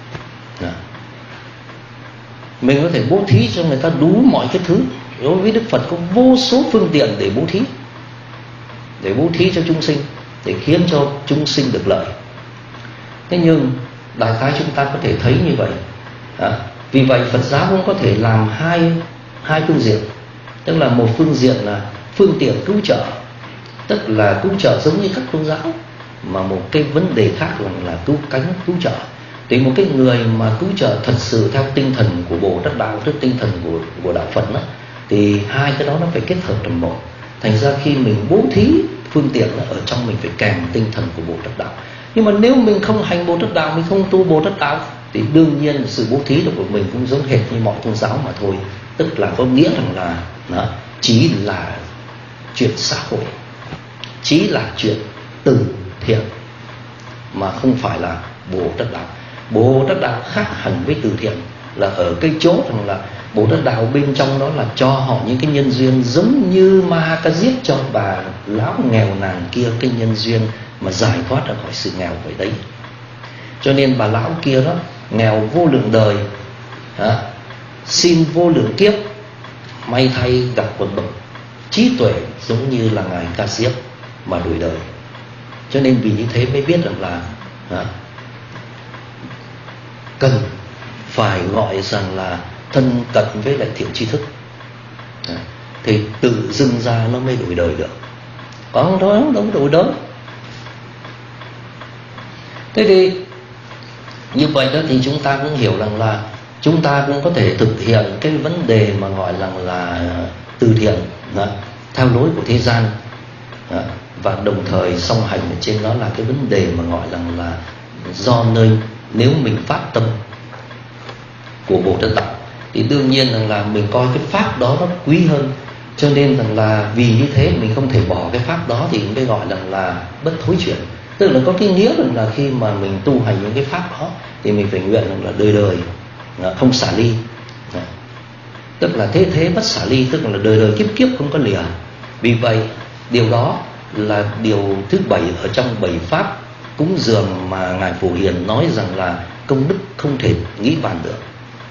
Mình có thể bố thí cho người ta đủ mọi cái thứ. Đối với Đức Phật có vô số phương tiện để bố thí, để bố thí cho chúng sinh, để khiến cho chúng sinh được lợi. Thế nhưng đại khái chúng ta có thể thấy như vậy. à, Vì vậy Phật giáo cũng có thể làm hai hai phương diện. Tức là một phương diện là phương tiện cứu trợ, tức là cứu trợ giống như các tôn giáo, mà một cái vấn đề khác là, là cứu cánh, cứu trợ. Thì một cái người mà cứu trợ thật sự theo tinh thần của Bồ Tát đạo, tức tinh thần của, của đạo Phật đó, thì hai cái đó nó phải kết hợp thành một. Thành ra khi mình bố thí phương tiện là ở trong mình phải kèm tinh thần của Bồ Tát đạo. Nhưng mà nếu mình không hành Bồ Tát đạo, mình không tu Bồ Tát đạo, thì đương nhiên sự bố thí của mình cũng giống hệt như mọi tôn giáo mà thôi. Tức là có nghĩa rằng là đó, chỉ là chuyện xã hội, chỉ là chuyện từ thiện, mà không phải là Bồ Tát đạo. Bồ Tát đạo khác hẳn với từ thiện là ở cái chỗ rằng là Bồ Tát đạo bên trong đó là cho họ những cái nhân duyên giống như Ma-ha-ca-diếp cho bà lão nghèo nàn kia cái nhân duyên mà giải thoát ra khỏi sự nghèo vậy đấy. Cho nên bà lão kia đó nghèo vô lượng đời, à, xin vô lượng kiếp, may thay gặp một bậc trí tuệ giống như là ngài Ca-diếp mà đổi đời. Cho nên vì như thế mới biết rằng là à, cần phải gọi rằng là thân cận với lại thiện tri thức, à, thì tự dưng ra nó mới đổi đời được. Có không đó đâu đổi đời. Thế thì như vậy đó thì chúng ta cũng hiểu rằng là chúng ta cũng có thể thực hiện cái vấn đề mà gọi là là từ thiện đó, theo lối của thế gian đó, và đồng thời song hành ở trên đó là cái vấn đề mà gọi là là do nơi nếu mình phát tâm của Bồ Tát đạo thì đương nhiên rằng là mình coi cái pháp đó nó quý hơn. Cho nên rằng là vì như thế mình không thể bỏ cái pháp đó, thì mới gọi là là bất thối chuyển. Tức là có cái nghĩa là khi mà mình tu hành những cái pháp đó thì mình phải nguyện là đời đời không xả ly. Tức là thế thế bất xả ly, tức là đời đời kiếp kiếp không có lìa. Vì vậy điều đó là điều thứ bảy ở trong bảy pháp cúng dường mà ngài Phổ Hiền nói rằng là công đức không thể nghĩ bàn được.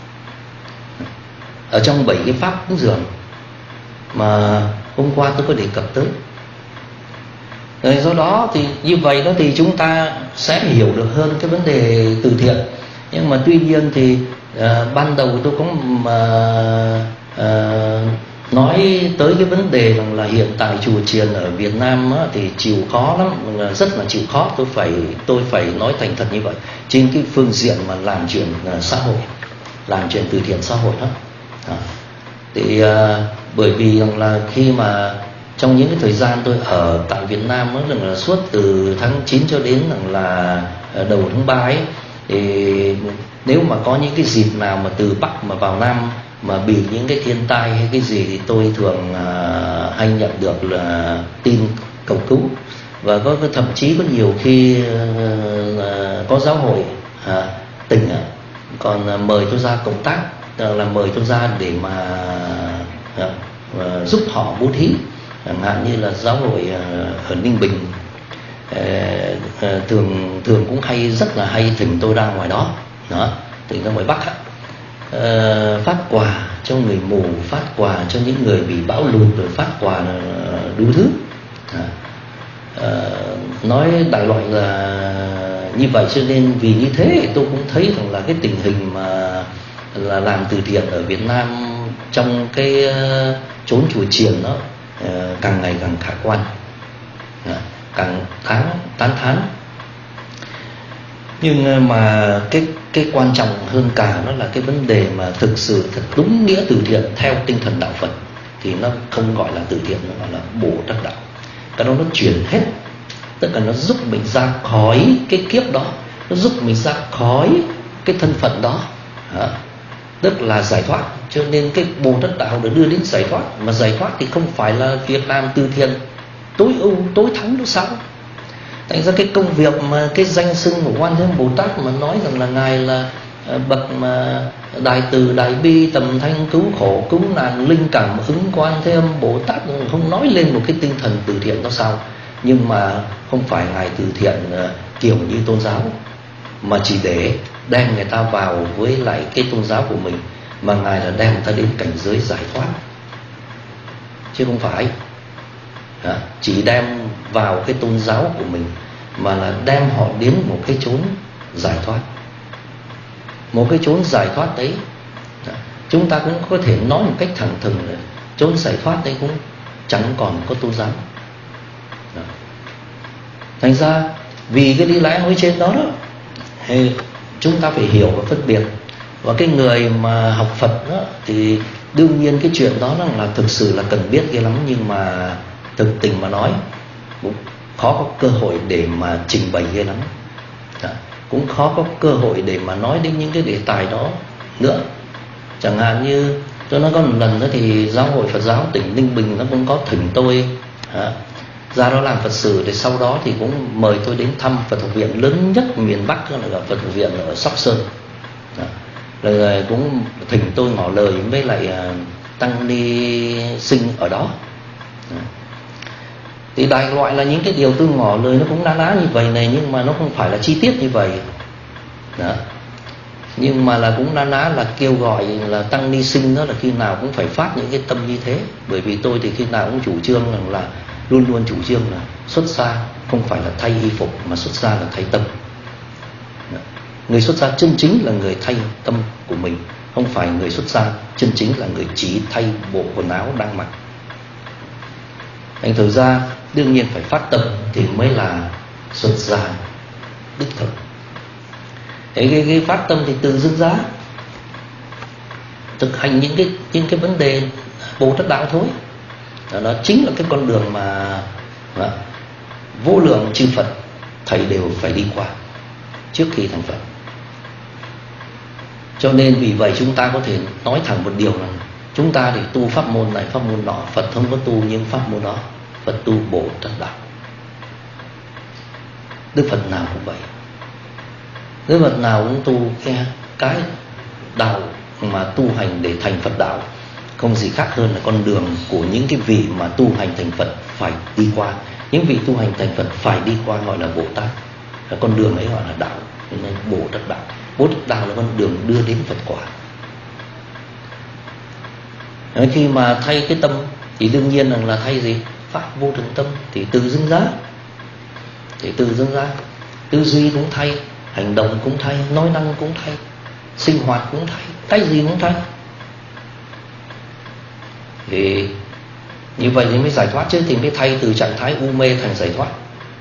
Ở trong bảy cái pháp cúng dường mà hôm qua tôi có đề cập tới. Rồi do đó thì như vậy đó thì chúng ta sẽ hiểu được hơn cái vấn đề từ thiện. Nhưng mà tuy nhiên thì À, ban đầu tôi cũng mà à, nói tới cái vấn đề rằng là hiện tại chùa chiền ở Việt Nam á, thì chịu khó lắm, rất là chịu khó. Tôi phải tôi phải nói thành thật như vậy. Trên cái phương diện mà làm chuyện uh, xã hội, làm chuyện từ thiện xã hội đó. À, thì uh, bởi vì rằng là khi mà trong những cái thời gian tôi ở tại Việt Nam đó, là suốt từ tháng chín cho đến rằng là đầu tháng ba ấy, thì nếu mà có những cái dịp nào mà từ Bắc mà vào Nam mà bị những cái thiên tai hay cái gì thì tôi thường uh, hay nhận được là tin cầu cứu. Và có thậm chí có nhiều khi uh, uh, có giáo hội uh, tỉnh uh, còn uh, mời tôi ra công tác, uh, là mời tôi ra để mà uh, uh, giúp họ bố thí, chẳng hạn như là giáo hội uh, ở Ninh Bình uh, uh, thường thường cũng hay rất là hay thỉnh tôi ra ngoài đó, đó thỉnh ra ngoài Bắc á. Uh, phát quà cho người mù, phát quà cho những người bị bão lụt, rồi phát quà uh, đủ thứ. À, uh, nói đại loại là như vậy. Cho nên vì như thế tôi cũng thấy rằng là cái tình hình mà là làm từ thiện ở Việt Nam trong cái uh, chốn chùa chiền đó uh, càng ngày càng khả quan, uh, càng tán tán thán. Nhưng mà cái cái quan trọng hơn cả nó là cái vấn đề mà thực sự thật đúng nghĩa từ thiện theo tinh thần đạo Phật thì nó không gọi là từ thiện, nó gọi là bổ trắc đạo. Cái đó nó chuyển hết, tức là nó giúp mình ra khỏi cái kiếp đó, nó giúp mình ra khỏi cái thân phận đó, đó. Tức là giải thoát. Cho nên cái bổ trắc đạo để đưa đến giải thoát, mà giải thoát thì không phải là việc làm từ thiện tối ưu tối thắng đâu sao. Thành ra cái công việc mà cái danh xưng của Quan Thế Âm Bồ Tát mà nói rằng là ngài là bậc mà đại từ đại bi tầm thanh cứu khổ cứu nạn linh cảm ứng Quan Thế Âm Bồ Tát, không nói lên một cái tinh thần từ thiện đó sao. Nhưng mà không phải ngài từ thiện kiểu như tôn giáo, mà chỉ để đem người ta vào với lại cái tôn giáo của mình, mà ngài là đem người ta đến cảnh giới giải thoát, chứ không phải đó, chỉ đem vào cái tôn giáo của mình, mà là đem họ đến một cái chốn giải thoát. Một cái chốn giải thoát đấy đó, chúng ta cũng có thể nói một cách thẳng thừng là chốn giải thoát đấy cũng chẳng còn có tôn giáo đó. Thành ra vì cái lý lẽ nói trên đó đó thì chúng ta phải hiểu và phân biệt. Và cái người mà học Phật đó thì đương nhiên cái chuyện đó là thực sự là cần biết ghê lắm, nhưng mà thực tình mà nói cũng khó có cơ hội để mà trình bày ghê lắm đó. Cũng khó có cơ hội để mà nói đến những cái đề tài đó nữa. Chẳng hạn như tôi nói có một lần đó thì giáo hội Phật giáo tỉnh Ninh Bình nó cũng có thỉnh tôi đó, ra đó làm Phật sự. Thì sau đó thì cũng mời tôi đến thăm Phật học viện lớn nhất miền Bắc, là Phật học viện ở Sóc Sơn đó. Rồi cũng thỉnh tôi ngỏ lời với lại tăng ni sinh ở đó. Đó. Thì đại loại là những cái điều tôi ngỏ lời nó cũng na ná như vậy này, nhưng mà nó không phải là chi tiết như vậy đó. Nhưng mà là cũng na ná là kêu gọi là tăng ni sinh đó là khi nào cũng phải phát những cái tâm như thế. Bởi vì tôi thì khi nào cũng chủ trương rằng là luôn luôn chủ trương là xuất gia không phải là thay y phục, mà xuất gia là thay tâm đó. Người xuất gia chân chính là người thay tâm của mình, không phải người xuất gia chân chính là người chỉ thay bộ quần áo đang mặc. Thành thử ra đương nhiên phải phát tâm thì mới là xuất gia đích thực. Thế cái, cái phát tâm thì từ dưng giá thực hành những cái những cái vấn đề Bồ Tát đạo thôi. Đó, đó chính là cái con đường mà đó, vô lượng chư Phật thầy đều phải đi qua trước khi thành Phật. Cho nên vì vậy chúng ta có thể nói thẳng một điều là chúng ta thì tu pháp môn này pháp môn nọ, Phật không có tu những pháp môn đó, Phật tu Bồ Tát đạo. Đức Phật nào cũng vậy, Đức Phật nào cũng tu cái, cái đạo mà tu hành để thành Phật đạo, không gì khác hơn là con đường của những cái vị mà tu hành thành Phật phải đi qua. Những vị tu hành thành Phật phải đi qua gọi là Bồ Tát, và con đường ấy gọi là đạo, nên Bồ Tát đạo. Bồ Tát đạo là con đường đưa đến Phật quả. Đấy, khi mà thay cái tâm thì đương nhiên là thay gì? Pháp vô thường tâm thì từ dưng giá, thì từ dưng giá tư duy cũng thay, hành động cũng thay, nói năng cũng thay, sinh hoạt cũng thay, cái gì cũng thay. Thì như vậy thì mới giải thoát chứ, thì mới thay từ trạng thái u mê thành giải thoát.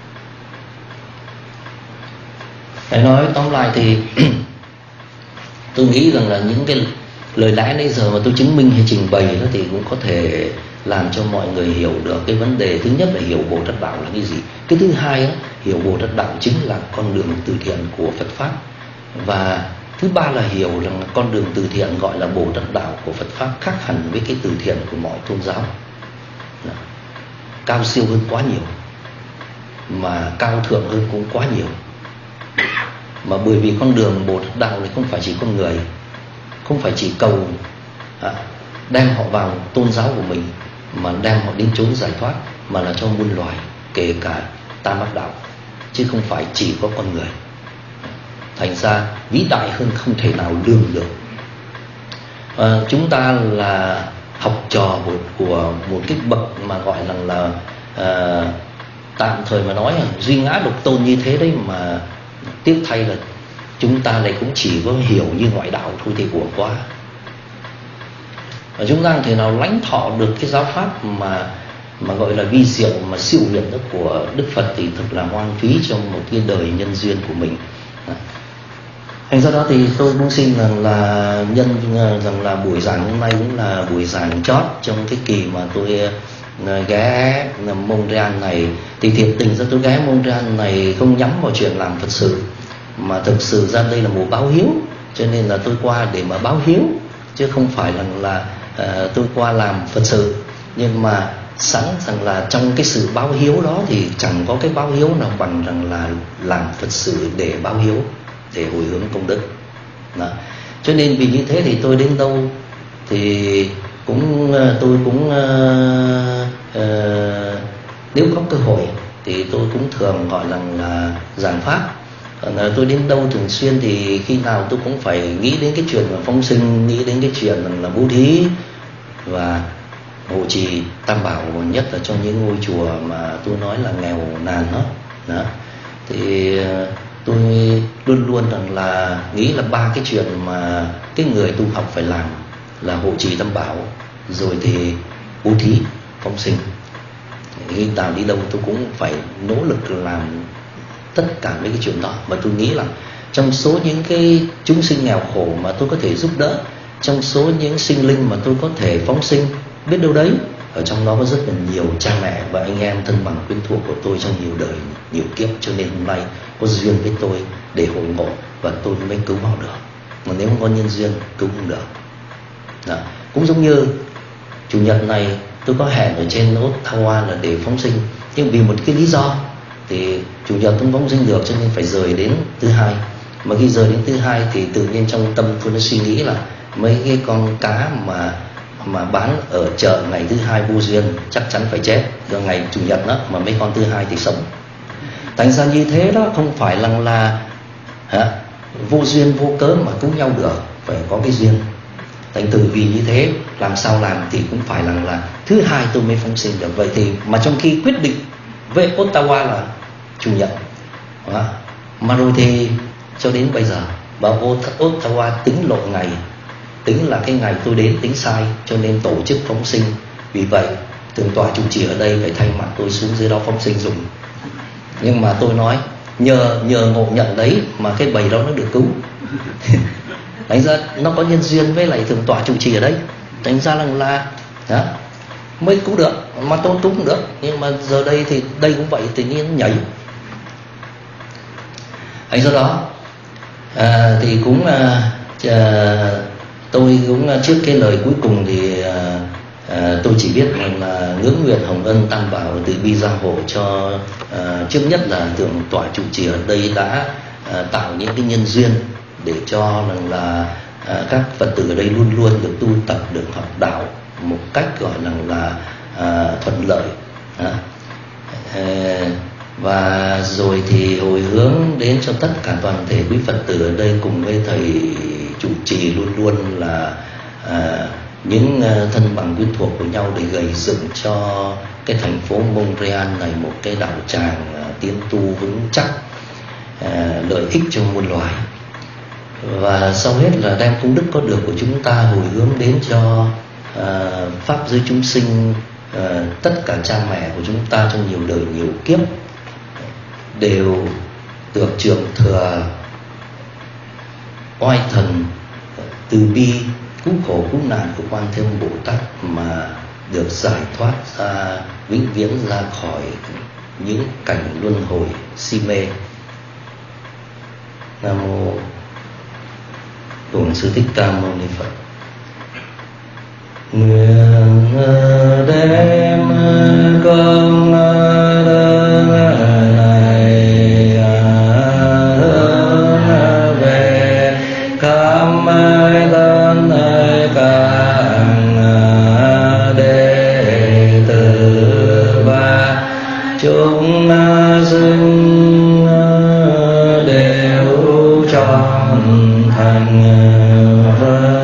Để nói tóm lại thì tôi nghĩ rằng là những cái lời lẽ nãy giờ mà tôi chứng minh hay trình bày đó thì cũng có thể làm cho mọi người hiểu được cái vấn đề. Thứ nhất là hiểu Bồ Tát đạo là cái gì. Cái thứ hai á, hiểu Bồ Tát đạo chính là con đường từ thiện của Phật Pháp. Và thứ ba là hiểu rằng con đường từ thiện gọi là Bồ Tát đạo của Phật Pháp khác hẳn với cái từ thiện của mọi tôn giáo. Đó. Cao siêu hơn quá nhiều, mà cao thượng hơn cũng quá nhiều. Mà bởi vì con đường Bồ Tát đạo này không phải chỉ con người, không phải chỉ cầu à, đem họ vào tôn giáo của mình, mà đem họ đến chốn giải thoát, mà là cho muôn loài, kể cả tam ác đạo, chứ không phải chỉ có con người. Thành ra vĩ đại hơn không thể nào lường được. À, chúng ta là học trò của, của một cái bậc mà gọi là, là à, tạm thời mà nói là duy ngã độc tôn như thế đấy, mà tiếc thay là chúng ta lại cũng chỉ có hiểu như ngoại đạo thôi thì của quá. Và chúng ta không thể nào lãnh thọ được cái giáo pháp mà mà gọi là vi diệu mà siêu việt đó của Đức Phật thì thật là hoang phí trong một cái đời nhân duyên của mình. Thành ra đó thì tôi cũng xin rằng là nhân rằng là buổi giảng hôm nay cũng là buổi giảng chót trong cái kỳ mà tôi ghé Montreal này. Thì thiệt tình ra tôi ghé Montreal này không nhắm vào chuyện làm Phật sự, mà thực sự ra đây là một báo hiếu, cho nên là tôi qua để mà báo hiếu, chứ không phải là, là uh, tôi qua làm Phật sự. Nhưng mà sẵn rằng là trong cái sự báo hiếu đó thì chẳng có cái báo hiếu nào bằng rằng là làm Phật sự để báo hiếu, để hồi hướng công đức đó. Cho nên vì như thế thì tôi đến đâu thì cũng tôi cũng uh, uh, nếu có cơ hội thì tôi cũng thường gọi là, là giảng pháp. Còn uh, tôi đến đâu thường xuyên thì khi nào tôi cũng phải nghĩ đến cái chuyện là phóng sinh, nghĩ đến cái chuyện là, là bố thí và hộ trì tam bảo, nhất là cho những ngôi chùa mà tôi nói là nghèo nàn đó, đó. Thì uh, tôi luôn luôn rằng là nghĩ là ba cái chuyện mà cái người tu học phải làm là hộ trì tam bảo, rồi thì bố thí, phóng sinh. Khi nào đi đâu tôi cũng phải nỗ lực làm tất cả mấy cái chuyện đó. Và tôi nghĩ là trong số những cái chúng sinh nghèo khổ mà tôi có thể giúp đỡ, trong số những sinh linh mà tôi có thể phóng sinh, biết đâu đấy ở trong đó có rất là nhiều cha mẹ và anh em thân bằng quyến thuộc của tôi trong nhiều đời, nhiều kiếp. Cho nên hôm nay có duyên với tôi để hội ngộ và tôi mới cứu họ được. Mà nếu không có nhân duyên cứu không được đó. Cũng giống như chủ nhật này tôi có hẹn ở trên Ottawa là để phóng sinh, nhưng vì một cái lý do thì chủ nhật không phóng sinh được, cho nên phải rời đến thứ hai. Mà khi rời đến thứ hai thì tự nhiên trong tâm tôi nó suy nghĩ là mấy cái con cá mà mà bán ở chợ ngày thứ hai vô duyên chắc chắn phải chết, rồi ngày chủ nhật đó mà mấy con thứ hai thì sống. Thành ra như thế đó không phải là là hả, vô duyên vô cớ mà cứu nhau được, phải có cái duyên. Thành từ vì như thế làm sao làm thì cũng phải là là thứ hai tôi mới phóng sinh được. Vậy thì mà trong khi quyết định về Ottawa là chủ nhật đó. Mà rồi thì cho đến bây giờ bảo Ottawa tính lộ ngày, tính là cái ngày tôi đến tính sai, cho nên tổ chức phóng sinh. Vì vậy thượng tọa chủ trì ở đây phải thay mặt tôi xuống dưới đó phóng sinh dùng. Nhưng mà tôi nói nhờ nhờ ngộ nhận đấy mà cái bầy đó nó được cứu. Thành ra nó có nhân duyên với lại thượng tọa chủ trì ở đây, thành ra là là đó, mới cứu được. Mà tôi cứu cũng được, nhưng mà giờ đây thì đây cũng vậy, tự nhiên nhảy. Thành do đó à, thì cũng à, à, tôi cũng trước cái lời cuối cùng thì à, à, tôi chỉ biết là ngưỡng nguyện hồng ân tam bảo từ bi gia hộ cho à, trước nhất là thượng tọa chủ trì ở đây đã à, tạo những cái nhân duyên để cho rằng là à, các Phật tử ở đây luôn luôn được tu tập, được học đạo một cách gọi là là à, thuận lợi à, à, và rồi thì hồi hướng đến cho tất cả toàn thể quý Phật tử ở đây cùng với thầy chủ trì luôn luôn là à, những thân bằng quyến thuộc của nhau để gây dựng cho cái thành phố Montreal này một cái đạo tràng à, tiến tu vững chắc, à, lợi ích cho muôn loài. và sau hết là đem công đức có được của chúng ta hồi hướng đến cho à, pháp giới chúng sinh, à, tất cả cha mẹ của chúng ta trong nhiều đời nhiều kiếp đều được trưởng thừa oai thần từ bi cứu khổ cứu nạn của Quan Thế Âm Bồ Tát mà được giải thoát ra vĩnh viễn ra khỏi những cảnh luân hồi si mê. Nam mô Bổn Sư Thích Ca Mâu Ni Phật. Nguyện đem công đức này về khắp thân các đệ tử và chúng sinh đều trọn thành Phật.